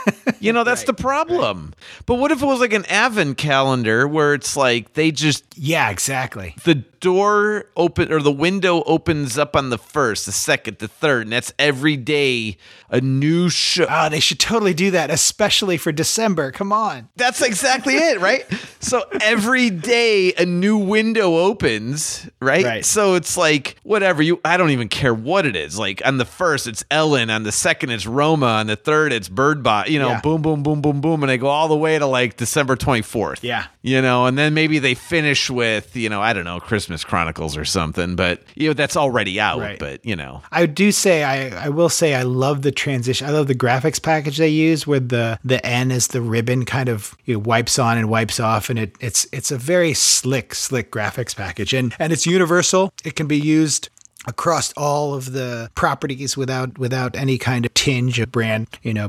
That's the problem. But what if it was like an advent calendar where it's like they just Yeah, exactly. the door open or the window opens up on the 1st, the 2nd, the 3rd, and that's every day a new show. Oh, they should totally do that, especially for December. Come on. That's exactly it, right? So every day a new window opens, right? Right. So it's like whatever I don't even care what it is. Like on the 1st it's Ellen, on the 2nd it's Roma, on the 3rd it's Bird Box, Yeah. boom, boom, boom, boom, boom, and they go all the way to like December 24th. Yeah. And then maybe they finish with, I don't know, Christmas Chronicles or something, but that's already out, Right. but I do say, I will say I love the transition. I love the graphics package they use where the N is the ribbon kind of wipes on and wipes off. And it's a very slick graphics package. And it's universal. It can be used across all of the properties without any kind of tinge of brand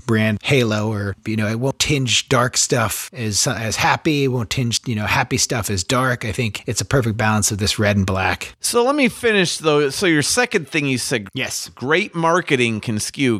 halo, or it won't tinge dark stuff as happy, it won't tinge happy stuff as dark. I think it's a perfect balance of this red and black. So let me finish though. So your second thing you said, Yes. great marketing can skew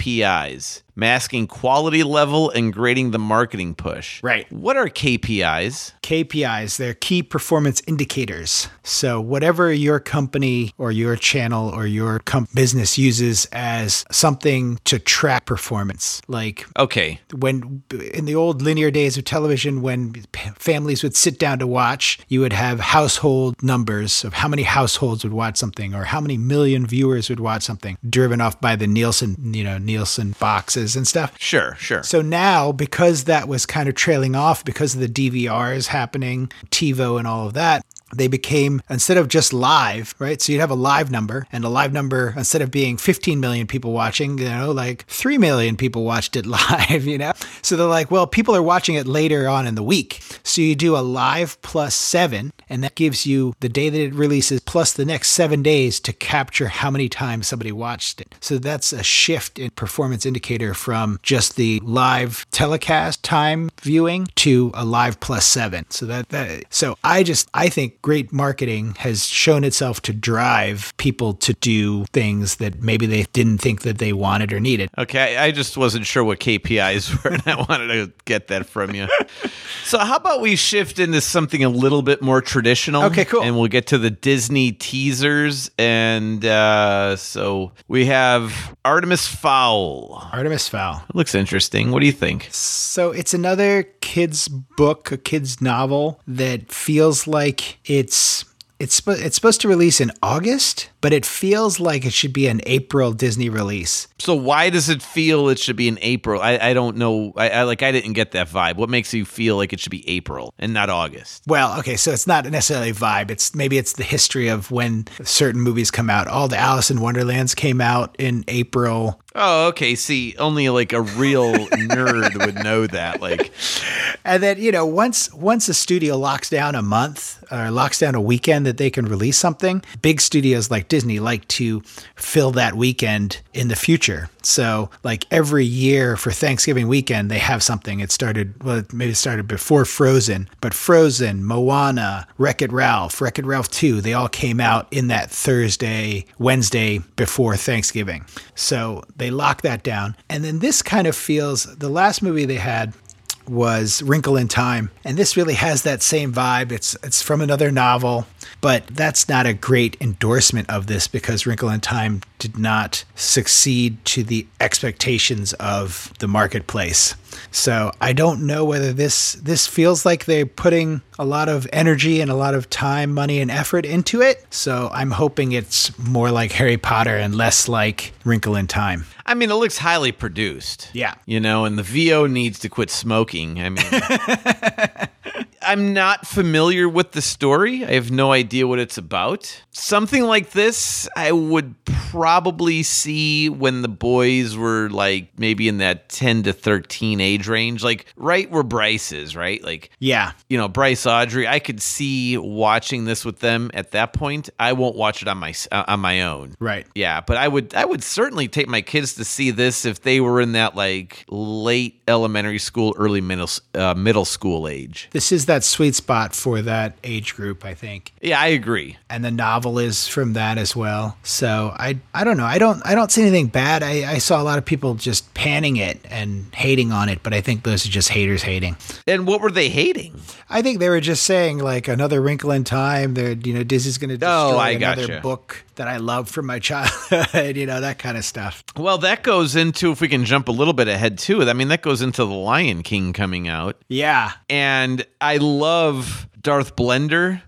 KPIs, masking quality level and grading the marketing push. Right. What are KPIs? KPIs, they're key performance indicators. So whatever your company or your channel or your business uses as something to track performance. Like Okay. when in the old linear days of television, when families would sit down to watch, you would have household numbers of how many households would watch something or how many million viewers would watch something, driven off by the Nielsen boxes and stuff. Sure. So now, because that was kind of trailing off because of the DVRs happening, TiVo and all of that, they became, instead of just live, right? So you'd have a live number, and a live number, instead of being 15 million people watching, like 3 million people watched it live, So they're like, well, people are watching it later on in the week. So you do a live plus 7, and that gives you the day that it releases plus the next 7 days to capture how many times somebody watched it. So that's a shift in performance indicator from just the live telecast time viewing to a live plus 7. So I think great marketing has shown itself to drive people to do things that maybe they didn't think that they wanted or needed. Okay, I just wasn't sure what KPIs were, and I wanted to get that from you. So how about we shift into something a little bit more traditional? Okay, cool. And we'll get to the Disney teasers. And so we have Artemis Fowl. Artemis Fowl. It looks interesting. What do you think? So it's another kid's book, a kid's novel that feels like it's supposed to release in August, but it feels like it should be an April Disney release. So why does it feel it should be in April? I don't know. I didn't get that vibe. What makes you feel like it should be April and not August? Well, okay, so it's not necessarily a vibe. Maybe it's the history of when certain movies come out. All the Alice in Wonderlands came out in April. Oh, okay. See, only like a real nerd would know that. Like, and then once a studio locks down a month or locks down a weekend that they can release something, big studios like Disney like to fill that weekend in the future. So like every year for Thanksgiving weekend, they have something. It started before Frozen, but Frozen, Moana, Wreck-It Ralph 2, they all came out in that Wednesday before Thanksgiving. So they lock that down. And then this kind of feels, the last movie they had was Wrinkle in Time. And this really has that same vibe. It's from another novel, but that's not a great endorsement of this because Wrinkle in Time did not succeed to the expectations of the marketplace. So I don't know whether this feels like they're putting a lot of energy and a lot of time, money, and effort into it. So I'm hoping it's more like Harry Potter and less like Wrinkle in Time. I mean, it looks highly produced. Yeah. And the VO needs to quit smoking. I mean, I'm not familiar with the story. I have no idea what it's about. Something like this, I would probably see when the boys were like maybe in that 10 to 13 age range, like right where Bryce is, right? Like, yeah, Bryce, Audrey, I could see watching this with them at that point. I won't watch it on my own. Right. Yeah, but I would certainly take my kids to see this if they were in that like late elementary school, early middle school age. This is that that sweet spot for that age group, I think. Yeah, I agree. And the novel is from that as well. So I don't know. I don't see anything bad. I saw a lot of people just panning it and hating on it, but I think those are just haters hating. And what were they hating? I think they were just saying like another Wrinkle in Time. They're, Disney's going to destroy another book that I love from my childhood, that kind of stuff. Well, that goes into, if we can jump a little bit ahead too, I mean, that goes into The Lion King coming out. Yeah. And I love Darth Blender.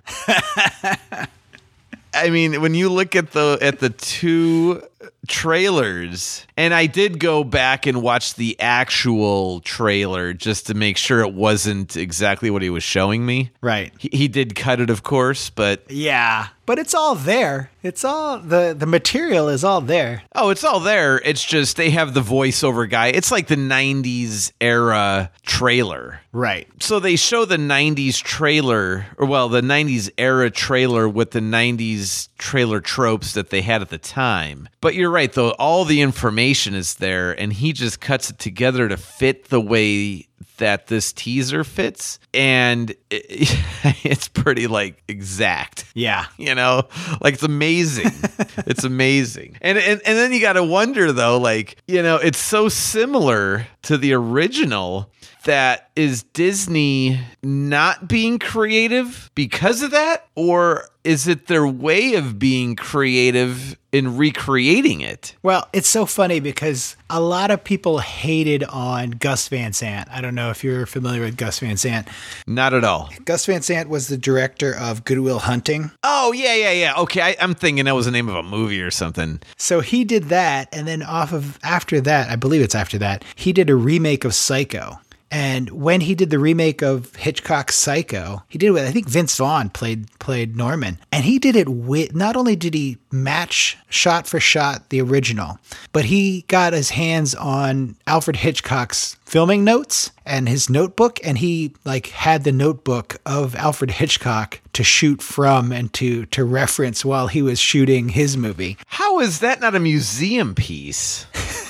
I mean, when you look at the two trailers, and I did go back and watch the actual trailer just to make sure it wasn't exactly what he was showing me. Right. He did cut it, of course, but... Yeah, but it's all there. It's all, the material is all there. Oh, it's all there. It's just they have the voiceover guy. It's like the 90s era trailer. Right. So they show the 90s trailer, the 90s era trailer with the 90s trailer tropes that they had at the time. But you're right, though. All the information is there, and he just cuts it together to fit the way that this teaser fits, and it's pretty like exact. Yeah. Like it's amazing. It's amazing. And then you got to wonder though, like, it's so similar to the original that is Disney not being creative because of that? Or is it their way of being creative in recreating it? Well, it's so funny because a lot of people hated on Gus Van Sant. I don't know if you're familiar with Gus Van Sant. Not at all. Gus Van Sant was the director of Good Will Hunting. Oh, yeah. Okay, I'm thinking that was the name of a movie or something. So he did that, and then after that, I believe it's after that, he did a remake of Psycho. And when he did the remake of Hitchcock's Psycho, he did it with, I think Vince Vaughn played Norman. And he did it with, not only did he match shot for shot the original, but he got his hands on Alfred Hitchcock's filming notes and his notebook, and he had the notebook of Alfred Hitchcock to shoot from and to reference while he was shooting his movie. How is that not a museum piece?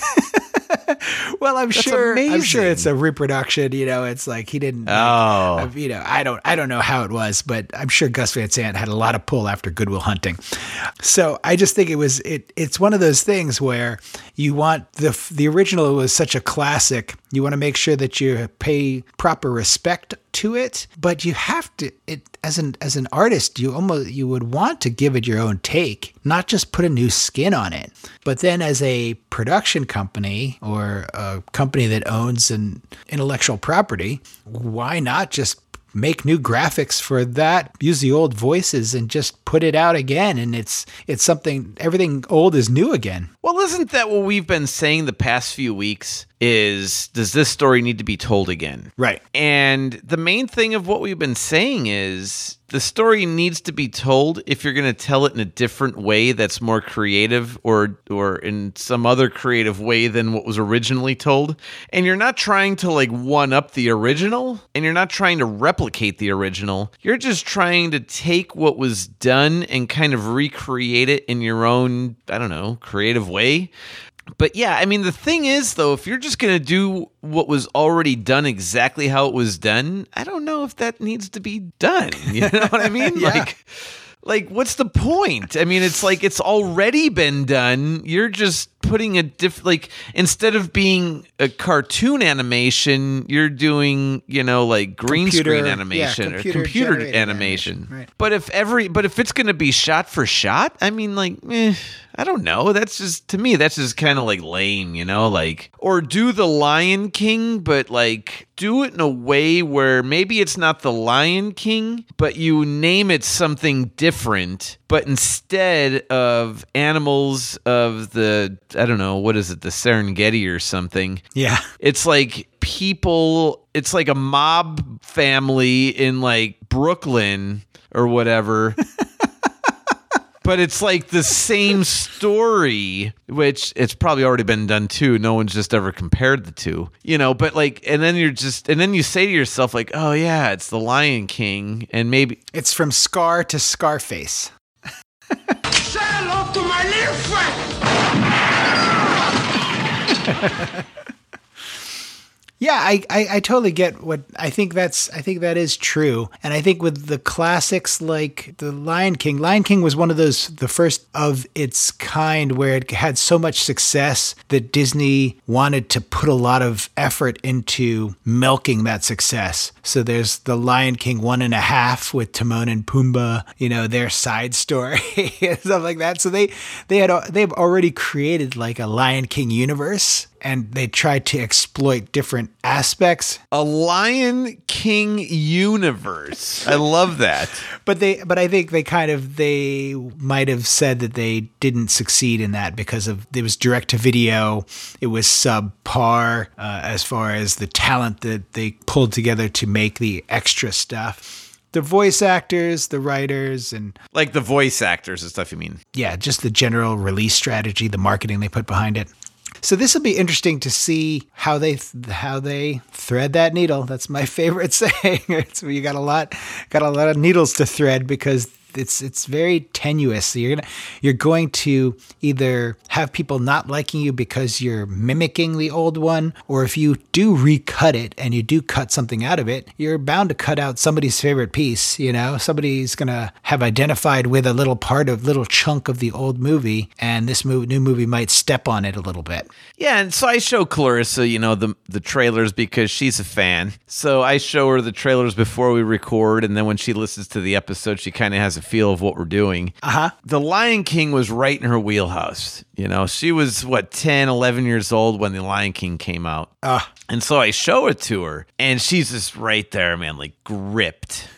Well, I'm That's sure amazing. it's a reproduction. It's like he didn't. Oh, I don't know how it was, but I'm sure Gus Van Sant had a lot of pull after Good Will Hunting. So I just think it's one of those things where you want the original was such a classic. You want to make sure that you pay proper respect to it, but you have to. As an artist, you would want to give it your own take, not just put a new skin on it. But then as a production company or a company that owns an intellectual property, why not just make new graphics for that, use the old voices and just put it out again? And it's something, everything old is new again. Well, isn't that what we've been saying the past few weeks? Does this story need to be told again? Right. And the main thing of what we've been saying is the story needs to be told if you're going to tell it in a different way that's more creative or in some other creative way than what was originally told. And you're not trying to one up the original, and you're not trying to replicate the original. You're just trying to take what was done and kind of recreate it in your own, I don't know, creative way. But yeah, I mean, the thing is, though, if you're just going to do what was already done exactly how it was done, I don't know if that needs to be done. You know what I mean? Yeah. Like, what's the point? I mean, it's like it's already been done. You're just putting instead of being a cartoon animation, you're doing, green screen animation or computer animation. Right. But if it's going to be shot for shot, I mean, I don't know. That's just, to me, that's just kind of lame, or do the Lion King, but do it in a way where maybe it's not the Lion King, but you name it something different. But instead of animals of the, I don't know, what is it, the Serengeti or something? Yeah. It's like people, it's like a mob family in Brooklyn or whatever. But it's the same story, which it's probably already been done too. No one's just ever compared the two, but and then you say to yourself oh yeah, it's the Lion King, and maybe it's from Scar to Scarface. Say hello to my little friend. Yeah, I totally get what I think that is true. And I think with the classics like the Lion King was one of those, the first of its kind where it had so much success that Disney wanted to put a lot of effort into milking that success. So there's the Lion King 1.5 with Timon and Pumbaa, their side story and stuff like that. So they've already created like a Lion King universe, and they tried to exploit different aspects. A Lion King universe. I love that. But I think they might have said that they didn't succeed in that because it was direct to video. It was subpar as far as the talent that they pulled together to make the extra stuff. The voice actors, the writers, and like the voice actors and stuff, you mean? Yeah, just the general release strategy, the marketing they put behind it. So this will be interesting to see how they thread that needle. That's my favorite saying. You got a lot of needles to thread because it's very tenuous. So you're going to either have people not liking you because you're mimicking the old one, or if you do recut it and you do cut something out of it, you're bound to cut out somebody's favorite piece. Somebody's gonna have identified with a little chunk of the old movie, and this new movie might step on it a little bit. Yeah, and so I show Clarissa, the trailers because she's a fan. So I show her the trailers before we record, and then when she listens to the episode, she kind of has a feel of what we're doing. The Lion King was right in her wheelhouse. She was 10, 11 years old when the Lion King came out. And so I show it to her, and she's just right there, man, like gripped.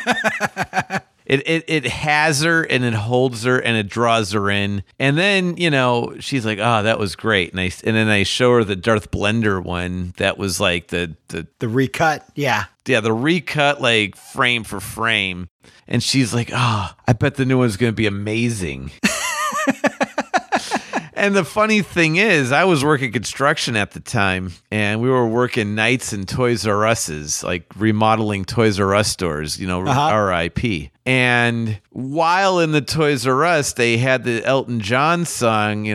It has her, and it holds her, and it draws her in. And then, she's like, oh, that was great. And then I show her the Darth Blender one that was like the recut. Yeah. Yeah, the recut, like frame for frame. And she's like, oh, I bet the new one's going to be amazing. And the funny thing is, I was working construction at the time, and we were working nights in Toys R Us's, like remodeling Toys R Us stores, RIP. And while in the Toys R Us, they had the Elton John song,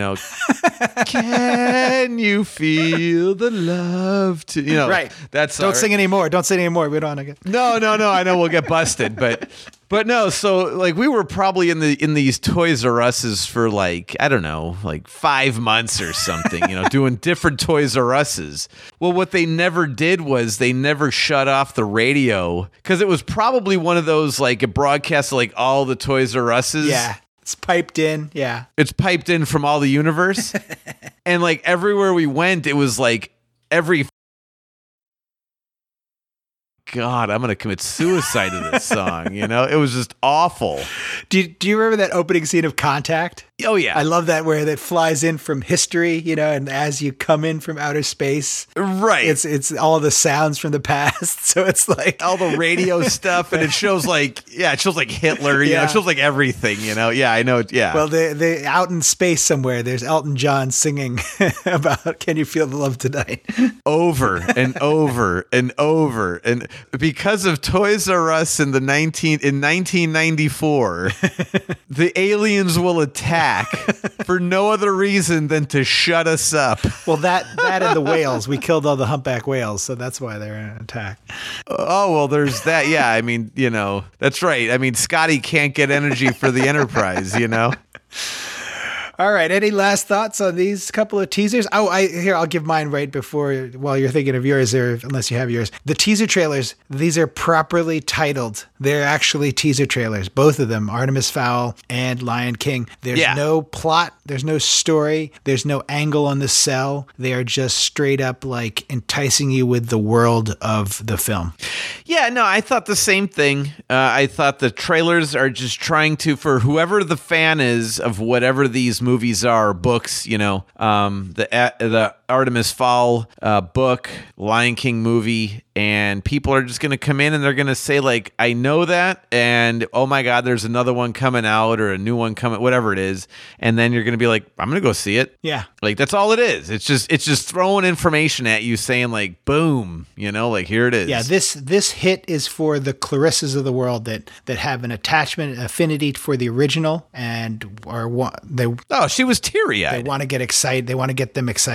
can you feel the love to, right. That's Don't sing anymore. We don't want to get. No. I know we'll get busted, but no. So like we were probably in these Toys R Us's for like, I don't know, like 5 months or something, doing different Toys R Us's. Well, what they never did was they never shut off the radio, because it was probably one of those like a broadcast of like all the Toys R Us's. Yeah. It's piped in. Yeah. It's piped in from all the universe. And like everywhere we went, it was like every God, I'm going to commit suicide to this song. It was just awful. Do you remember that opening scene of Contact? Oh, yeah. I love that where that flies in from history, and as you come in from outer space. Right. It's all the sounds from the past. So it's like all the radio stuff, and it shows like Hitler, it shows like everything, Yeah, I know. Yeah. Well, they out in space somewhere, there's Elton John singing about Can You Feel the Love Tonight? Over and over and over. And because of Toys R Us in 1994, the aliens will attack for no other reason than to shut us up. Well, that and the whales. We killed all the humpback whales, so that's why they're in attack. Oh, well, there's that. Yeah, I mean, that's right. I mean, Scotty can't get energy for the Enterprise, All right. Any last thoughts on these couple of teasers? Oh, I'll give mine right while you're thinking of yours there, unless you have yours. The teaser trailers, these are properly titled. They're actually teaser trailers. Both of them, Artemis Fowl and Lion King. There's no plot. There's no story. There's no angle on the cell. They are just straight up like enticing you with the world of the film. Yeah, no, I thought the same thing. I thought the trailers are just trying to, for whoever the fan is of whatever these movies are, books, the Artemis Fowl book, Lion King movie, and people are just going to come in and they're going to say like, I know that, and oh my God, there's another one coming out or a new one coming, whatever it is, and then you're going to be like, I'm going to go see it. Yeah. Like that's all it is. It's just throwing information at you saying like, boom, like here it is. Yeah, this hit is for the Clarissas of the world that have an attachment, an affinity for the original, and she was teary-eyed. They want to get excited. They want to get them excited about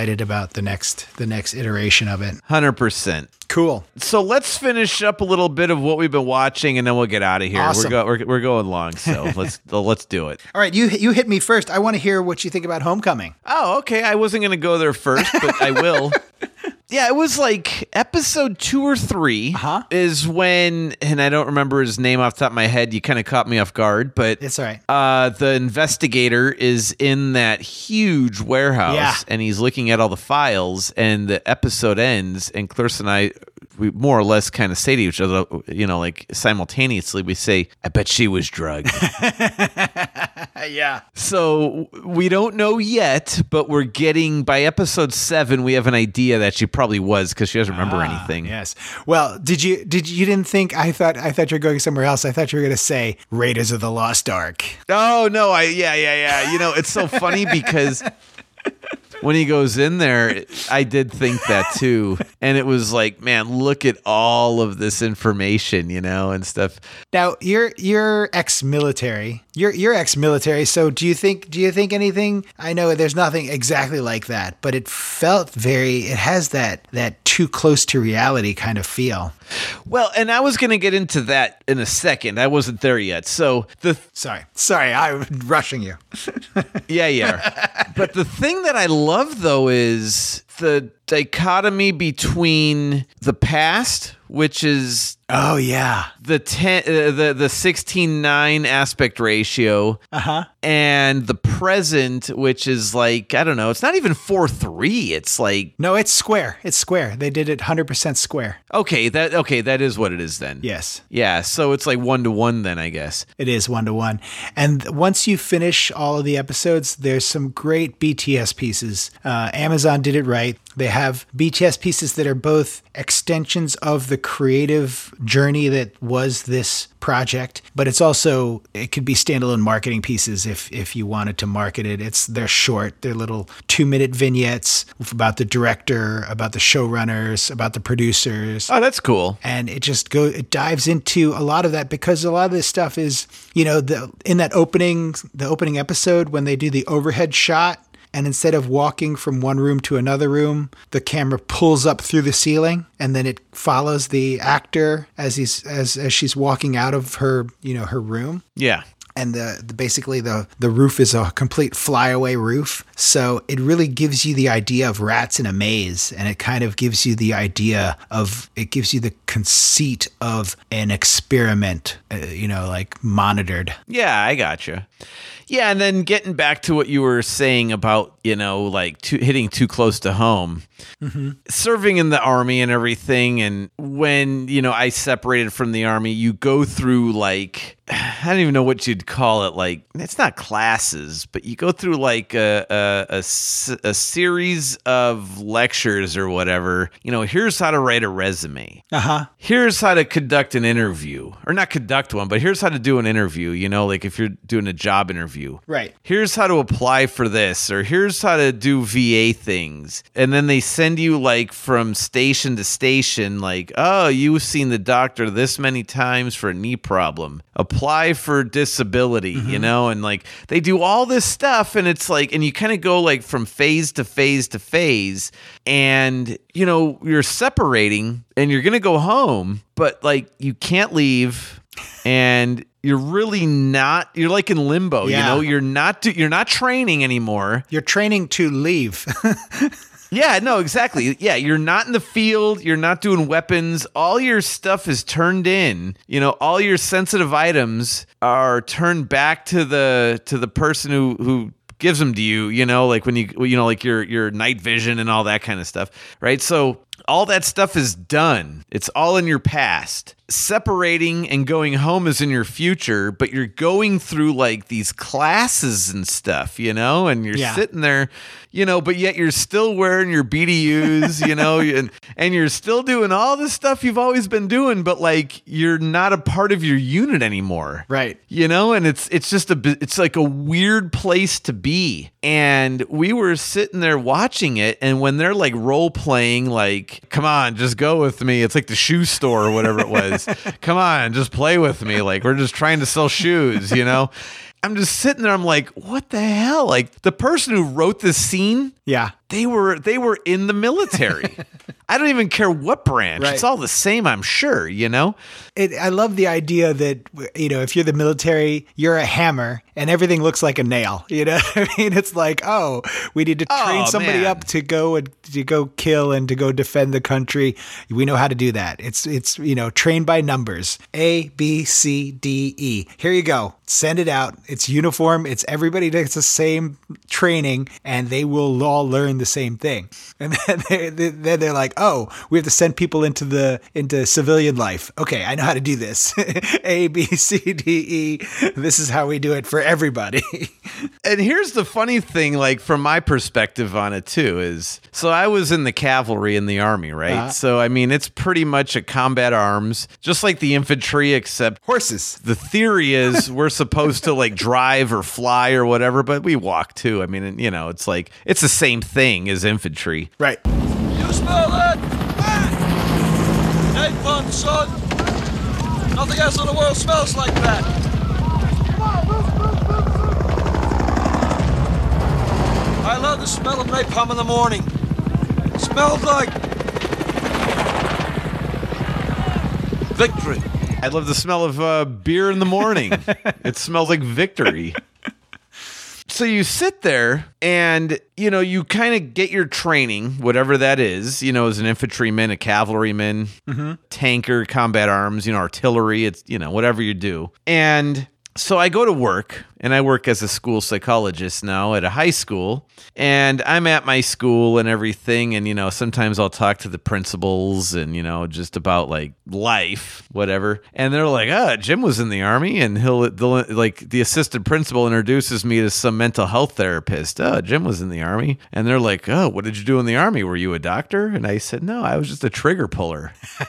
out the next iteration of it. 100%. Cool. So let's finish up a little bit of what we've been watching, and then we'll get out of here. Awesome. We're going long, so let's do it. All right, you hit me first. I want to hear what you think about Homecoming. Oh, okay. I wasn't going to go there first, but I will. Yeah, it was like episode 2 or 3 is when, and I don't remember his name off the top of my head. You kind of caught me off guard, but It's all right. the investigator is in that huge warehouse, and he's looking at all the files, and the episode ends, and Clarissa and I, we more or less kind of say to each other, like simultaneously, we say, I bet she was drugged. Yeah. So we don't know yet, but we're getting, by episode 7, we have an idea that she probably was, because she doesn't remember anything. Yes. Well, you didn't think, I thought you were going somewhere else. I thought you were going to say Raiders of the Lost Ark. Oh, no. Yeah. It's so funny because when he goes in there, I did think that too. And it was like, man, look at all of this information, and stuff. Now, you're ex-military. You're ex-military. So do you think anything? I know there's nothing exactly like that, but it has that too close to reality kind of feel. Well, and I was going to get into that in a second. I wasn't there yet. So Sorry, I'm rushing you. Yeah. But the thing that I love, though, is the dichotomy between the past, which is oh yeah, the 16:9 aspect ratio, and the present, which is like, I don't know, it's not even 4:3. It's like, no, it's square. It's square. They did it 100% square. Okay, that is what it is then. Yes. Yeah, so it's like 1-to-1 then, I guess. It is 1-to-1. And once you finish all of the episodes, there's some great BTS pieces. Amazon did it right. They have BTS pieces that are both extensions of the creative journey that was this project, but it could be standalone marketing pieces if you wanted to market it. They're short. They're little 2-minute vignettes about the director, about the showrunners, about the producers. Oh, that's cool. And it dives into a lot of that, because a lot of this stuff is, in the opening episode when they do the overhead shot, and instead of walking from one room to another room, the camera pulls up through the ceiling, and then it follows the actor as she's walking out of her, her room. Yeah. And basically the roof is a complete flyaway roof. So it really gives you the idea of rats in a maze, and it kind of gives you the conceit of an experiment, like monitored. Yeah, I gotcha. Yeah, and then getting back to what you were saying about, hitting too close to home. Mm-hmm. Serving in the Army and everything, and when, I separated from the Army, you go through, like, I don't even know what you'd call it, like, it's not classes, but you go through, like, a series of lectures or whatever. Here's how to write a resume. Here's how to conduct an interview. Or not conduct one, but here's how to do an interview, like if you're doing a job interview. Right. Here's how to apply for this, or here's how to do VA things. And then they send you, like, from station to station, like, oh, you've seen the doctor this many times for a knee problem. Apply for disability, and like they do all this stuff, and it's like, and you kind of go like from phase to phase to phase, and you're separating and you're gonna go home, but like you can't leave, and you're really not, you're like in limbo. You're not training anymore. You're training to leave. Yeah, no, exactly. Yeah, you're not in the field. You're not doing weapons. All your stuff is turned in. All your sensitive items are turned back to the person who gives them to you. Like when like your night vision and all that kind of stuff, right? So all that stuff is done. It's all in your past. Separating and going home is in your future, but you're going through like these classes and stuff, and you're sitting there, but yet you're still wearing your BDUs, and you're still doing all the stuff you've always been doing, but like you're not a part of your unit anymore. Right. And it's just it's like a weird place to be. And we were sitting there watching it, and when they're like role playing, like, come on, just go with me. It's like the shoe store or whatever it was. Come on, just play with me. Like, we're just trying to sell shoes, I'm just sitting there. I'm like, what the hell? Like, the person who wrote this scene Yeah. They were in the military. I don't even care what branch. Right. It's all the same, I'm sure, you know? I love the idea that, if you're the military, you're a hammer and everything looks like a nail. I mean, it's like, oh, we need to train somebody man. up to go kill and to go defend the country. We know how to do that. It's trained by numbers. A, B, C, D, E. Here you go. Send it out. It's uniform. It's everybody gets the same training and they will all learn the same thing. And then they're like, oh, we have to send people into civilian life. Okay, I know how to do this. A, B, C, D, E. This is how we do it for everybody. And here's the funny thing, like from my perspective on it too, is so I was in the cavalry in the army, right? So I mean, it's pretty much a combat arms, just like the infantry, except Horses. the theory is we're supposed to like drive or fly or whatever, but we walk too. I mean, it's like it's the same thing as infantry. Right. You smell that? Napalm, son. Nothing else in the world smells like that. I love the smell of napalm in the morning. It smells like victory. I love the smell of beer in the morning. It smells like victory. So you sit there and, you kind of get your training, whatever that is, as an infantryman, a cavalryman, tanker, combat arms, artillery, it's, whatever you do. And so I go to work, and I work as a school psychologist now at a high school, and I'm at my school and everything, and, sometimes I'll talk to the principals and, just about, like, life, whatever, and they're like, Jim was in the Army, and the assistant principal introduces me to some mental health therapist. Jim was in the Army, and they're like, what did you do in the Army? Were you a doctor? And I said, no, I was just a trigger puller.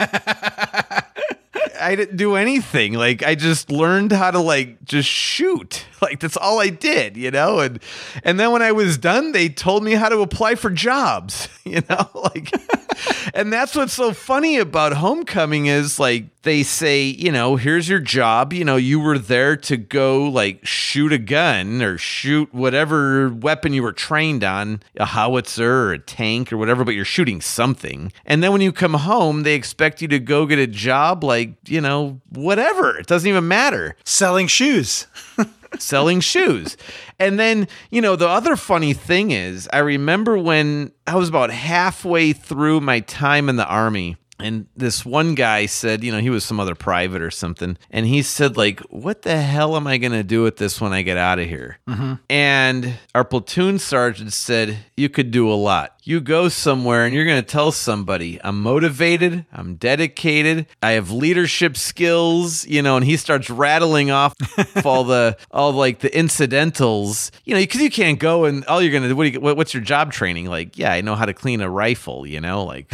I didn't do anything. Like, I just learned how to, like, just shoot. Like, that's all I did, And then when I was done, they told me how to apply for jobs, Like, and that's what's so funny about Homecoming is, like, they say, here's your job. You were there to go, like, shoot a gun or shoot whatever weapon you were trained on, a howitzer or a tank or whatever, but you're shooting something. And then when you come home, they expect you to go get a job, like, whatever. It doesn't even matter. Selling shoes. Selling shoes. And then, the other funny thing is, I remember when I was about halfway through my time in the Army, and this one guy said, he was some other private or something, and he said, like, what the hell am I going to do with this when I get out of here? And our platoon sergeant said, you could do a lot. You go somewhere and you're going to tell somebody, I'm motivated, I'm dedicated, I have leadership skills, and he starts rattling off all the incidentals, because you can't go and all you're going to do, what's your job training? Like, yeah, I know how to clean a rifle, like,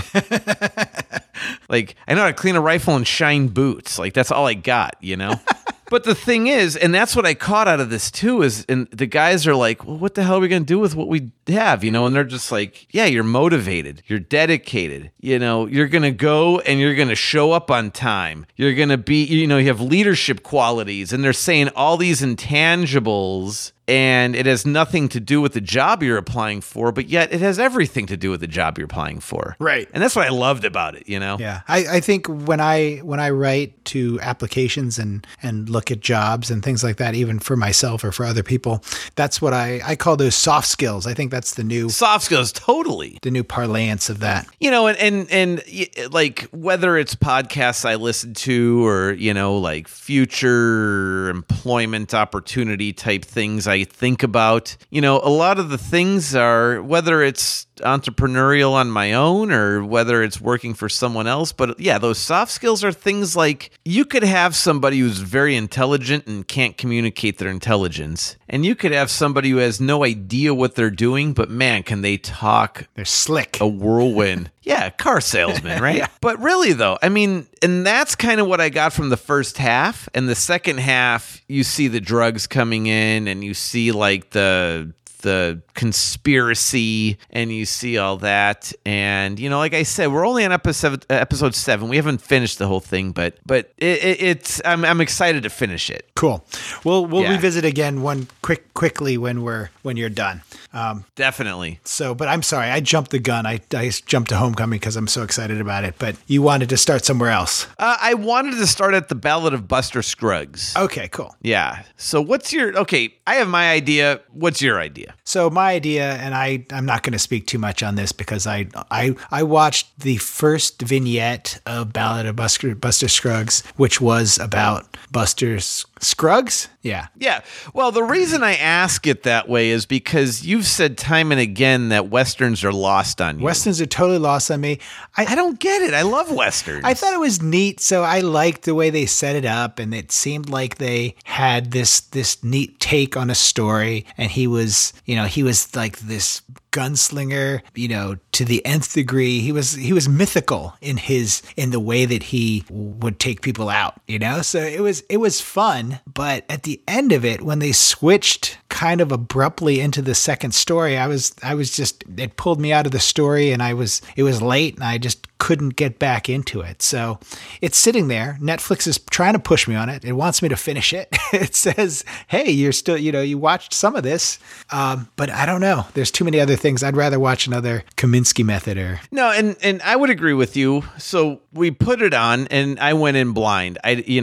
like I know how to clean a rifle and shine boots. Like, that's all I got, But the thing is, and that's what I caught out of this too, is, and the guys are like, well, what the hell are we going to do with what we have, and they're just like, yeah, you're motivated, you're dedicated, you're going to go and you're going to show up on time. You're going to be, you have leadership qualities, and they're saying all these intangibles, and it has nothing to do with the job you're applying for, but yet it has everything to do with the job you're applying for. Right. And that's what I loved about it, Yeah. I think when I write to applications and look at jobs and things like that, even for myself or for other people, that's what I call those soft skills. I think that's the new soft skills, totally. The new parlance of that. And like whether it's podcasts I listen to or, like future employment opportunity type things I think about, a lot of the things are, whether it's entrepreneurial on my own or whether it's working for someone else. But yeah, those soft skills are things like you could have somebody who's very intelligent and can't communicate their intelligence. And you could have somebody who has no idea what they're doing, but man, can they talk. They're slick. A whirlwind. Yeah, car salesman, right? Yeah. But really, though, I mean, and that's kind of what I got from the first half. And the second half, you see the drugs coming in and you see like the conspiracy, and you see all that. And, you know, like I said, we're only on episode 7. We haven't finished the whole thing, but it's I'm excited to finish it. Cool. We'll revisit again quickly when you're done. Definitely. So, but I'm sorry, I jumped the gun. I jumped to Homecoming because I'm so excited about it. But you wanted to start somewhere else. I wanted to start at the Ballad of Buster Scruggs. Okay, cool. Yeah. So I have my idea. What's your idea? So my idea, and I'm not going to speak too much on this because I watched the first vignette of Ballad of Buster Scruggs, which was about Buster Scruggs? Yeah. Yeah. Well, the reason I ask it that way is because you've said time and again that Westerns are lost on you. Westerns are totally lost on me. I don't get it. I love Westerns. I thought it was neat, so I liked the way they set it up, and it seemed like they had this neat take on a story, and he was like this gunslinger, to the nth degree. He was mythical in the way that he would take people out, So it was fun, but at the end of it, when they switched kind of abruptly into the second story, it pulled me out of the story, and it was late, and I just couldn't get back into it. So it's sitting there. Netflix is trying to push me on it. It wants me to finish it. It says, hey, you're still, you watched some of this. But I don't know. There's too many other things. I'd rather watch another Kaminsky Method No, and I would agree with you. So we put it on and I went in blind.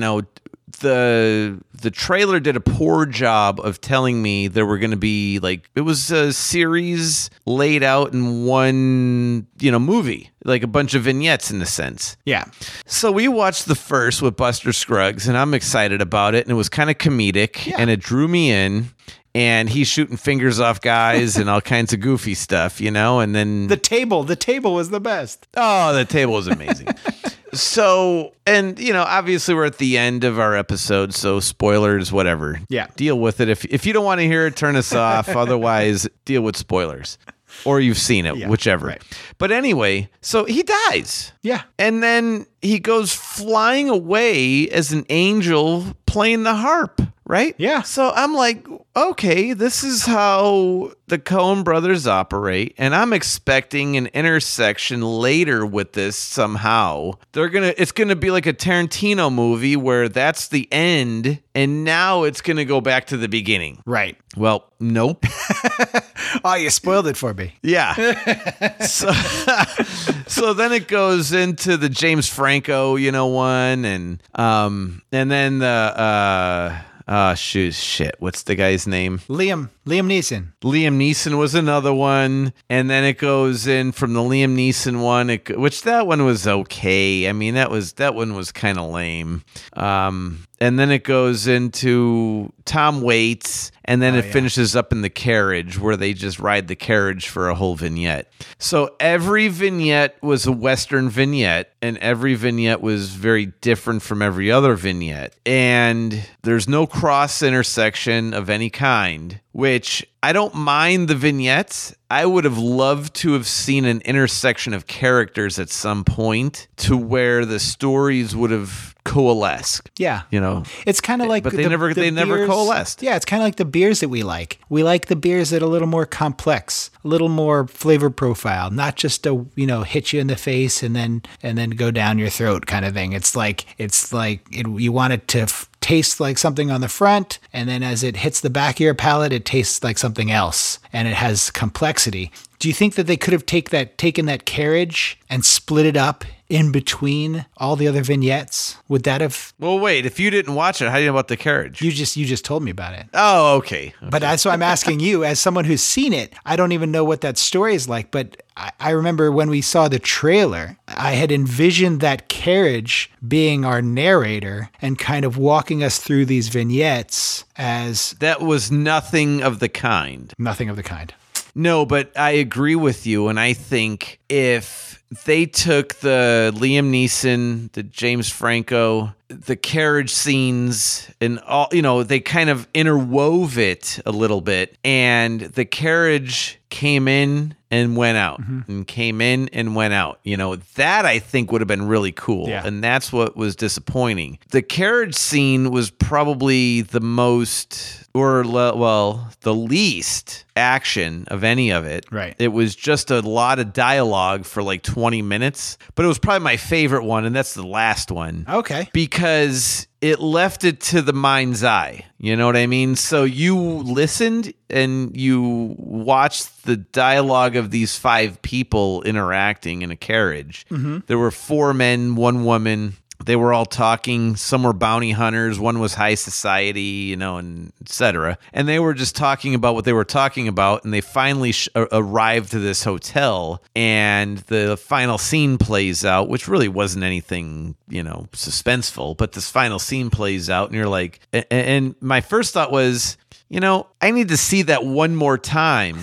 The trailer did a poor job of telling me there were going to be it was a series laid out in one, movie, like a bunch of vignettes in a sense. Yeah. So we watched the first with Buster Scruggs, and I'm excited about it. And it was kind of comedic, and it drew me in. And he's shooting fingers off guys and all kinds of goofy stuff, and then the table was the best. Oh, the table was amazing. So, and obviously we're at the end of our episode, so spoilers, whatever. Yeah. Deal with it. If you don't want to hear it, turn us off. Otherwise, deal with spoilers. Or you've seen it, whichever. Right. But anyway, so he dies. Yeah. And then he goes flying away as an angel playing the harp, right? Yeah. So I'm like, okay, this is how the Coen brothers operate, and I'm expecting an intersection later with this somehow. It's gonna be like a Tarantino movie where that's the end, and now it's gonna go back to the beginning. Right. Well, nope. Oh, you spoiled it for me. Yeah. So then it goes into the James Franco, one, and then the shit. What's the guy's name? Liam Neeson. Liam Neeson was another one, and then it goes in from the Liam Neeson one, which that one was okay. I mean, that one was kind of lame. And then it goes into Tom Waits, and then it finishes up in the carriage where they just ride the carriage for a whole vignette. So every vignette was a Western vignette, and every vignette was very different from every other vignette. And there's no cross intersection of any kind, which I don't mind the vignettes. I would have loved to have seen an intersection of characters at some point to where the stories would have coalesced. Yeah. It's kind of like but they never coalesced. Yeah, it's kind of like the beers that we like. We like the beers that are a little more complex, a little more flavor profile, not just a, hit you in the face and then go down your throat kind of thing. It's like you want it to tastes like something on the front, and then as it hits the back of your palate, it tastes like something else, and it has complexity. Do you think that they could have taken that carriage and split it up in between all the other vignettes? Would that have? Well, wait. If you didn't watch it, how do you know about the carriage? You just told me about it. Oh, okay. But that's why I'm asking you, as someone who's seen it. I don't even know what that story is like. But I remember when we saw the trailer, I had envisioned that carriage being our narrator and kind of walking us through these vignettes as that was nothing of the kind. Nothing of the kind. No, but I agree with you, and I think if they took the Liam Neeson, the James Franco, the carriage scenes, and all, they kind of interwove it a little bit, and the carriage came in and went out, and came in and went out. That I think would have been really cool, and that's what was disappointing. The carriage scene was probably the most the least action of any of it. Right. It was just a lot of dialogue for like 20 minutes, but it was probably my favorite one, and that's the last one. Okay. Because it left it to the mind's eye. You know what I mean? So you listened and you watched the dialogue of these 5 people interacting in a carriage. Mm-hmm. There were 4 men, 1 woman. They were all talking. Some were bounty hunters. One was high society, and et cetera. And they were just talking about what they were talking about. And they finally arrived to this hotel. And the final scene plays out, which really wasn't anything, suspenseful. But this final scene plays out. And you're like, and my first thought was, I need to see that one more time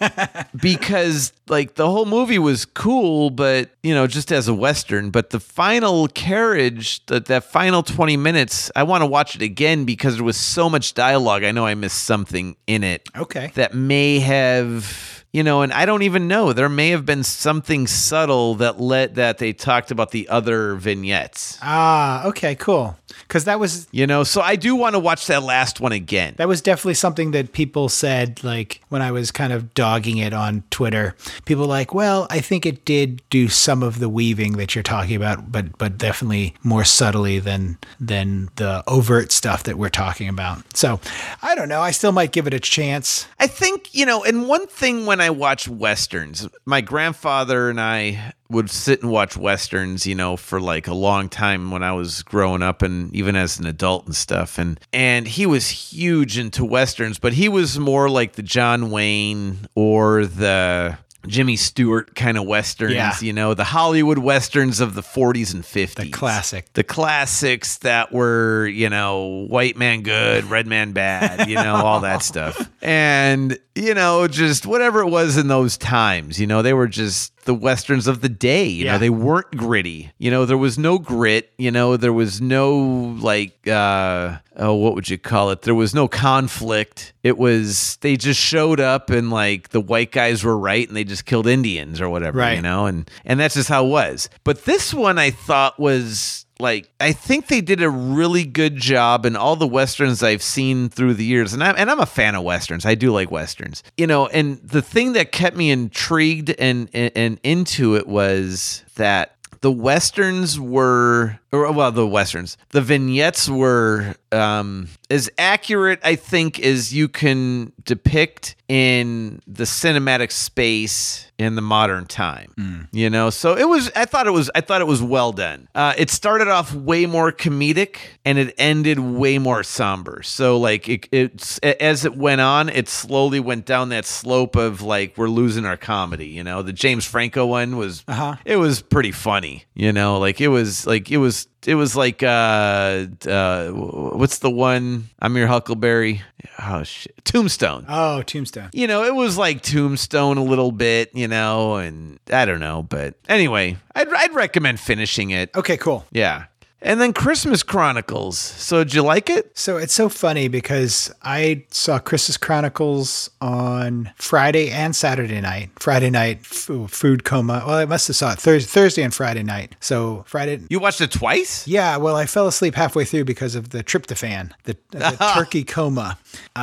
because like the whole movie was cool, but just as a Western, but the final carriage, that final 20 minutes, I want to watch it again because there was so much dialogue. I know I missed something in it. Okay. That may have, and I don't even know, there may have been something subtle that they talked about the other vignettes. Ah, okay, cool. Because that was, so I do want to watch that last one again. That was definitely something that people said, like when I was kind of dogging it on Twitter. People were like, well, I think it did do some of the weaving that you're talking about, but definitely more subtly than the overt stuff that we're talking about. So I don't know. I still might give it a chance. I think, and one thing when I watch Westerns, my grandfather and I would sit and watch Westerns, for like a long time when I was growing up and even as an adult and stuff. And he was huge into Westerns, but he was more like the John Wayne or the Jimmy Stewart kind of Westerns, the Hollywood Westerns of the 40s and 50s. The classics that were, white man good, red man bad, all that stuff. And, just whatever it was in those times, they were just the Westerns of the day. They weren't gritty. There was no grit. There was no what would you call it? There was no conflict. It was, they just showed up and like the white guys were right and they just killed Indians or whatever, right. And that's just how it was. But this one I thought was like, I think they did a really good job in all the Westerns I've seen through the years. And I'm a fan of Westerns. I do like Westerns, and the thing that kept me intrigued and into it was that the Westerns were, the vignettes were as accurate, I think, as you can depict in the cinematic space in the modern time. So it was, I thought it was well done. It started off way more comedic and it ended way more somber. So like it's as it went on, it slowly went down that slope of like, we're losing our comedy. The James Franco one was, it was pretty funny, it was like what's the one? Amir Huckleberry. Oh shit, Tombstone. Oh, Tombstone. It was like Tombstone a little bit, and I don't know, but anyway, I'd recommend finishing it. Okay, cool. Yeah. And then Christmas Chronicles. So did you like it? So it's so funny because I saw Christmas Chronicles on Friday and Saturday night. Friday night, food coma. Well, I must have saw it Thursday and Friday night. So Friday. You watched it twice? Yeah. Well, I fell asleep halfway through because of the tryptophan, the turkey coma.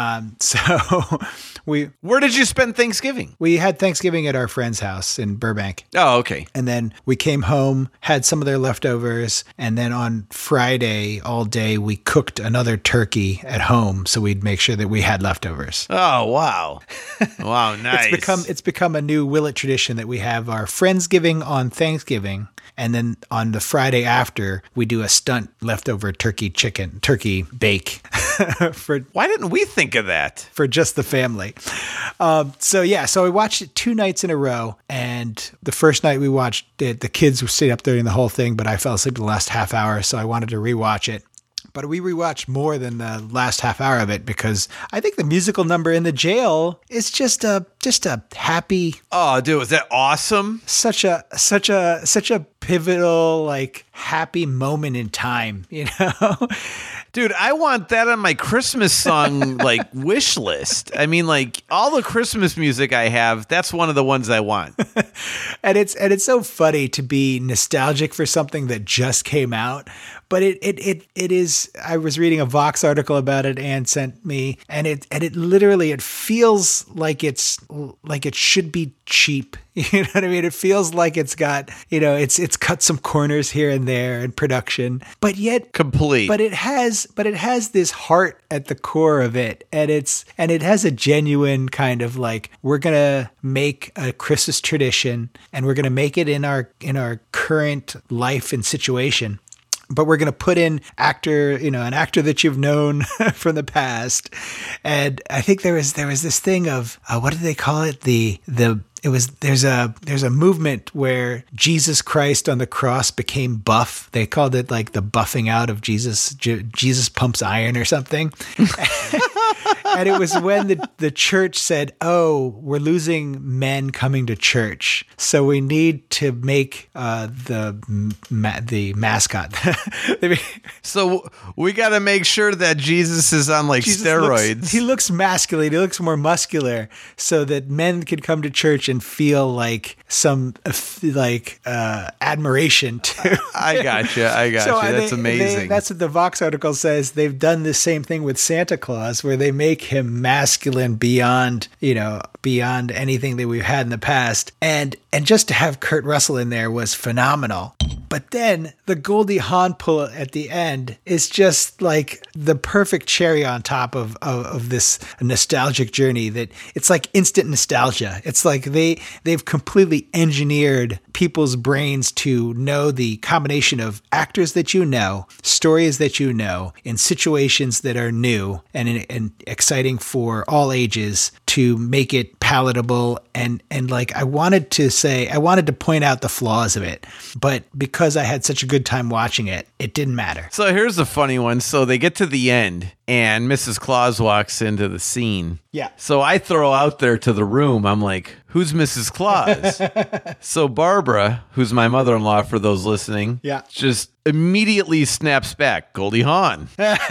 Where did you spend Thanksgiving? We had Thanksgiving at our friend's house in Burbank. Oh, okay. And then we came home, had some of their leftovers, and then on Friday all day we cooked another turkey at home so we'd make sure that we had leftovers. Oh, wow. Wow, nice. It's become a new Willett tradition that we have our Friendsgiving on Thanksgiving, and then on the Friday after we do a stunt leftover turkey bake. Why didn't we think of that? For just the family. So we watched it 2 nights in a row, and the first night we watched it, the kids stayed up during the whole thing, but I fell asleep the last half hour, so I wanted to rewatch it. But we rewatched more than the last half hour of it because I think the musical number in the jail is just a happy. Oh, dude, was that awesome? Such a pivotal, like happy moment in time, you know? Dude, I want that on my Christmas song like wish list. I mean, like all the Christmas music I have, that's one of the ones I want. And it's so funny to be nostalgic for something that just came out. But it is. I was reading a Vox article about it Anne sent me, and it literally it feels like it should be cheap. You know what I mean? It feels like it's got, it's cut some corners here and there in production, but yet complete. But it has this heart at the core of it, and it has a genuine kind of like, we're gonna make a Christmas tradition, and we're gonna make it in our current life and situation. But we're going to put in an actor that you've known from the past. And I think there was this thing of, what did they call it? There's a movement where Jesus Christ on the cross became buff. They called it like the buffing out of Jesus. Jesus pumps iron or something. And it was when the church said, "Oh, we're losing men coming to church, so we need to make the mascot." So we got to make sure that Jesus is on like steroids. He looks masculine. He looks more muscular, so that men can come to church and feel like some admiration too. I gotcha. That's amazing. That's what the Vox article says. They've done the same thing with Santa Claus, where they make him masculine beyond anything that we've had in the past. And just to have Kurt Russell in there was phenomenal. But then the Goldie Hawn pull at the end is just like the perfect cherry on top of this nostalgic journey, that it's like instant nostalgia. It's like they've completely engineered people's brains to know the combination of actors that you know, stories that you know, in situations that are new and exciting for all ages, to make it palatable. And like I wanted to point out the flaws of it, but because I had such a good time watching it, it didn't matter. So here's a funny one. So they get to the end and Mrs. Claus walks into the scene. Yeah. So I throw out there to the room, I'm like, who's Mrs. Claus? So Barbara, who's my mother-in-law for those listening, just immediately snaps back, Goldie Hawn.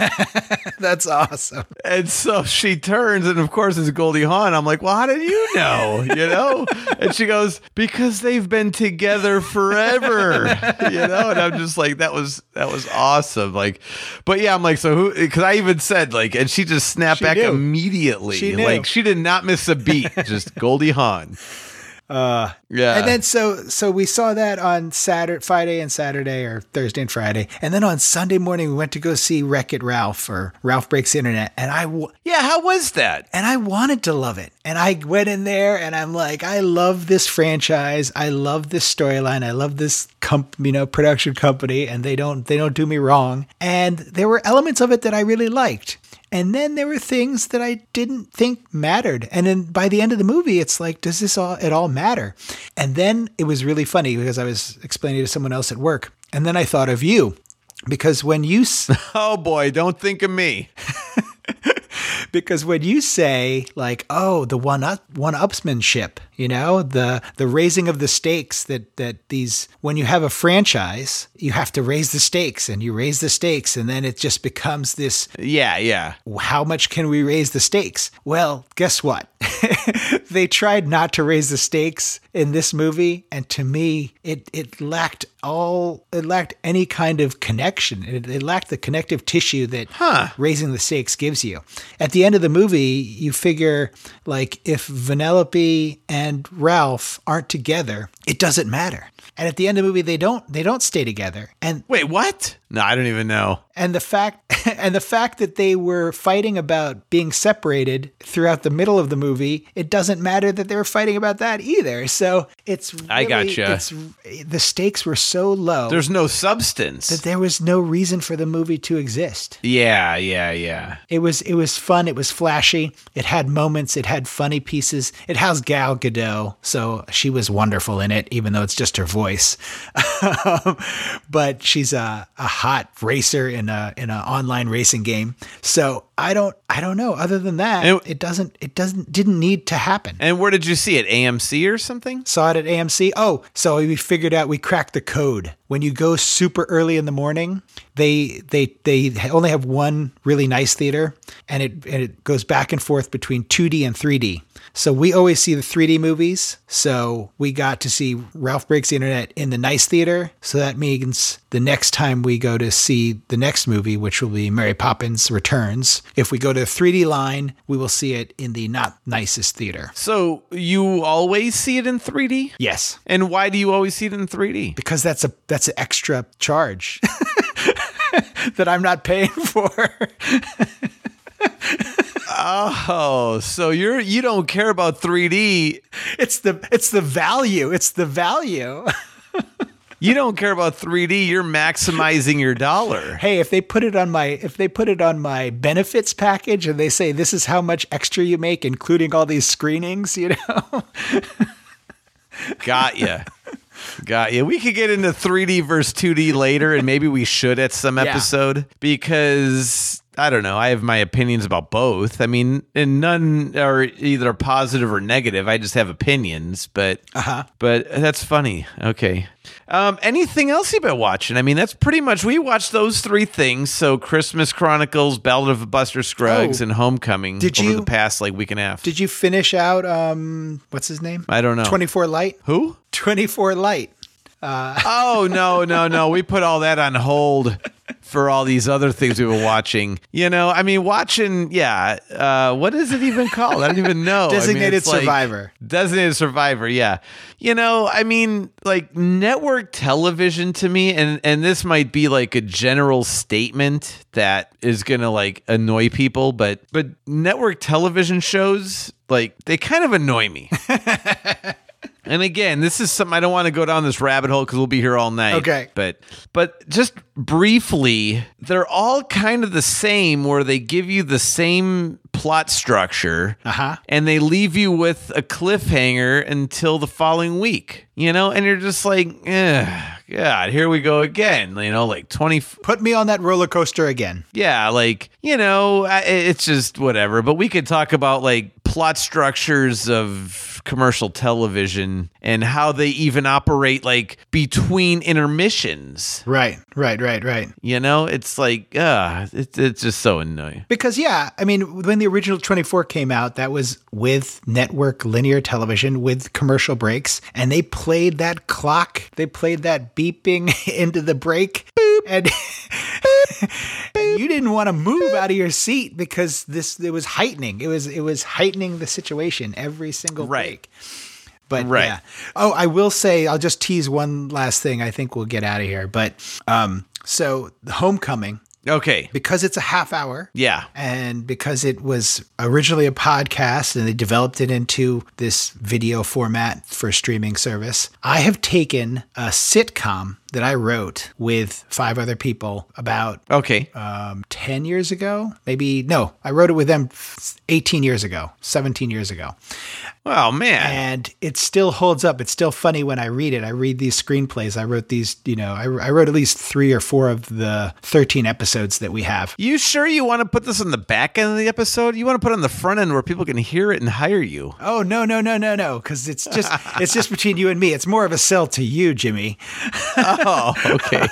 That's awesome. And so she turns, and of course it's Goldie Hawn. I'm like, well, how did you know? And she goes, because they've been together forever. And I'm just like, that was awesome. Like, but yeah, I'm like, so who? Because I even said like, and she just snapped back immediately. She knew. Like, she did not miss a beat. Just Goldie Hawn. Yeah. And then so we saw that on Friday and Saturday, or Thursday and Friday. And then on Sunday morning, we went to go see Wreck-It Ralph, or Ralph Breaks the Internet. And how was that? And I wanted to love it. And I went in there and I'm like, I love this franchise. I love this storyline. I love this production company, and they don't do me wrong. And there were elements of it that I really liked. And then there were things that I didn't think mattered. And then by the end of the movie, it's like, does this all matter? And then it was really funny because I was explaining to someone else at work. And then I thought of you, because when you... Oh boy, don't think of me. Because when you say like, oh, the one-upsmanship, the raising of the stakes, that these, when you have a franchise, you have to raise the stakes, and you raise the stakes, and then it just becomes this. Yeah. How much can we raise the stakes? Well, guess what? They tried not to raise the stakes in this movie, and to me, it lacked any kind of connection. It lacked the connective tissue that raising the stakes gives you. At the end of the movie, you figure, like, if Vanellope and Ralph aren't together, it doesn't matter. And at the end of the movie, they don't stay together. And wait, what? No, I don't even know. And the fact that they were fighting about being separated throughout the middle of the movie, it doesn't matter that they were fighting about that either. So it's really, I gotcha. The stakes were so low. There's no substance. That there was no reason for the movie to exist. Yeah. It was fun. It was flashy. It had moments. It had funny pieces. It has Gal Gadot, so she was wonderful in in it, even though it's just her voice. But she's a hot racer in an online racing game. So I don't know. Other than that, it didn't need to happen. And where did you see it? AMC or something? Saw it at AMC. Oh, so we figured out, we cracked the code. When you go super early in the morning, they only have one really nice theater, and it goes back and forth between 2D and 3D. So we always see the 3D movies. So we got to see Ralph Breaks the Internet in the nice theater. So that means the next time we go to see the next movie, which will be Mary Poppins Returns, if we go to the 3D line, we will see it in the not nicest theater. So you always see it in 3D? Yes. And why do you always see it in 3D? Because that's an extra charge that I'm not paying for. Oh, so you don't care about 3D. It's the value. It's the value. You don't care about 3D. You're maximizing your dollar. Hey, if they put it on my benefits package and they say this is how much extra you make, including all these screenings, you know. Got you. We could get into 3D versus 2D later, and maybe we should at some episode, because I don't know. I have my opinions about both. I mean, and none are either positive or negative. I just have opinions, but that's funny. Okay. Anything else you've been watching? I mean, that's pretty much, we watched those three things. So Christmas Chronicles, Ballad of Buster Scruggs, and Homecoming over the past week and a half. Did you finish out, what's his name? I don't know. 24 Light? Who? 24 Light. Oh, no. We put all that on hold for all these other things we were watching. You know, I mean, watching, what is it even called? I don't even know. Designated Survivor. Designated Survivor, yeah. You know, I mean, network television to me, and this might be a general statement that is going to annoy people, but network television shows, they kind of annoy me. And again, this is something, I don't want to go down this rabbit hole because we'll be here all night. Okay. But just briefly, they're all kind of the same, where they give you the same plot structure, and they leave you with a cliffhanger until the following week, you know? And you're just God, here we go again, 20... Put me on that roller coaster again. Yeah, it's just whatever. But we could talk about, plot structures of commercial television and how they even operate between intermissions. Right. You know, it's it's just so annoying. Because I mean, when the original 24 came out, that was with network linear television with commercial breaks, and they played that clock, they played that beeping into the break, and you didn't want to move out of your seat because it was heightening. It was heightening the situation every single break. But yeah. Oh, I will say, I'll just tease one last thing. I think we'll get out of here. But so the Homecoming. Okay. Because it's a half hour. Yeah. And because it was originally a podcast and they developed it into this video format for a streaming service, I have taken a sitcom that I wrote with 5 other people about 10 years ago. I wrote it with them 18 years ago, 17 years ago. Oh, man. And it still holds up. It's still funny when I read it. I read these screenplays. I wrote these, I wrote at least 3 or 4 of the 13 episodes that we have. You sure you want to put this on the back end of the episode? You want to put it on the front end where people can hear it and hire you? Oh, no. Because it's just between you and me. It's more of a sell to you, Jimmy. Oh, okay.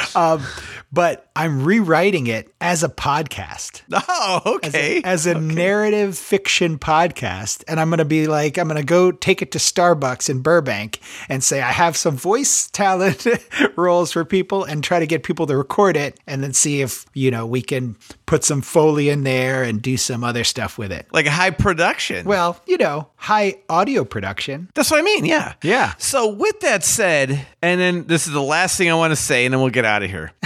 But I'm rewriting it as a podcast. Oh, okay. As a narrative fiction podcast. And I'm going to go take it to Starbucks in Burbank and say, I have some voice talent roles for people, and try to get people to record it, and then see if, we can put some Foley in there and do some other stuff with it. Like a high production. Well, high audio production. That's what I mean. Yeah. Yeah. So with that said, and then this is the last thing I want to say, and then we'll get out of here.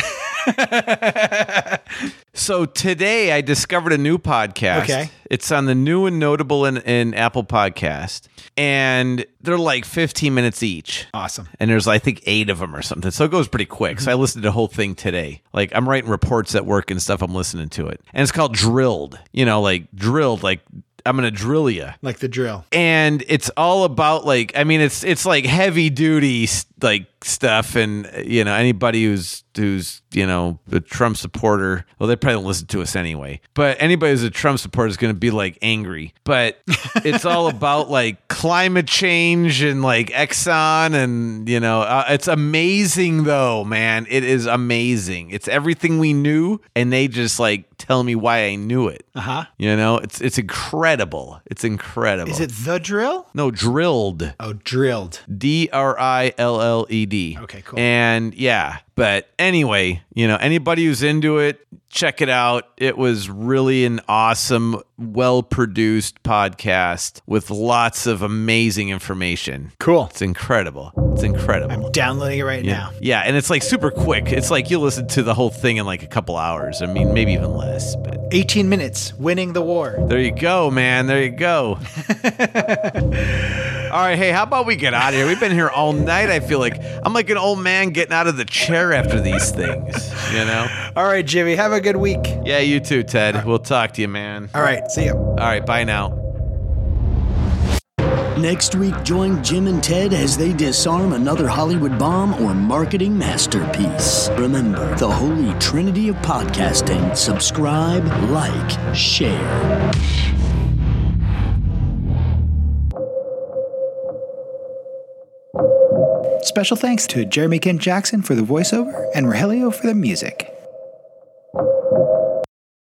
So today I discovered a new podcast. Okay. It's on the new and notable in Apple Podcast. And they're 15 minutes each. Awesome. And there's, I think, 8 of them or something. So it goes pretty quick. Mm-hmm. So I listened to the whole thing today. I'm writing reports at work and stuff. I'm listening to it. And it's called Drilled. Drilled, drill you. Like the drill. And it's all about like, I mean, it's like heavy duty like stuff, and anybody who's a Trump supporter, well, they probably don't listen to us anyway, but anybody who's a Trump supporter is going to be like angry. But it's all about like climate change and like Exxon, and it's amazing though, man. It is amazing. It's everything we knew, and they just like tell me why I knew it. It's incredible. It's incredible. Is it The Drill? No, Drilled. Oh, Drilled. DRILLED. Okay, cool. And yeah, but anyway, anybody who's into it, check it out. It was really an awesome, well-produced podcast with lots of amazing information. Cool. It's incredible. It's incredible. I'm downloading it right now. Yeah, and it's like super quick. It's like you'll listen to the whole thing in like a couple hours. I mean, maybe even less, but 18 minutes, winning the war. There you go, man. There you go. All right, hey, how about we get out of here? We've been here all night. I feel like I'm like an old man getting out of the chair after these things, All right, Jimmy, have a good week. Yeah, you too, Ted. Right. We'll talk to you, man. All right, see you. All right, bye now. Next week, join Jim and Ted as they disarm another Hollywood bomb or marketing masterpiece. Remember, the holy trinity of podcasting. Subscribe, like, share. Special thanks to Jeremy Kent Jackson for the voiceover and Rogelio for the music.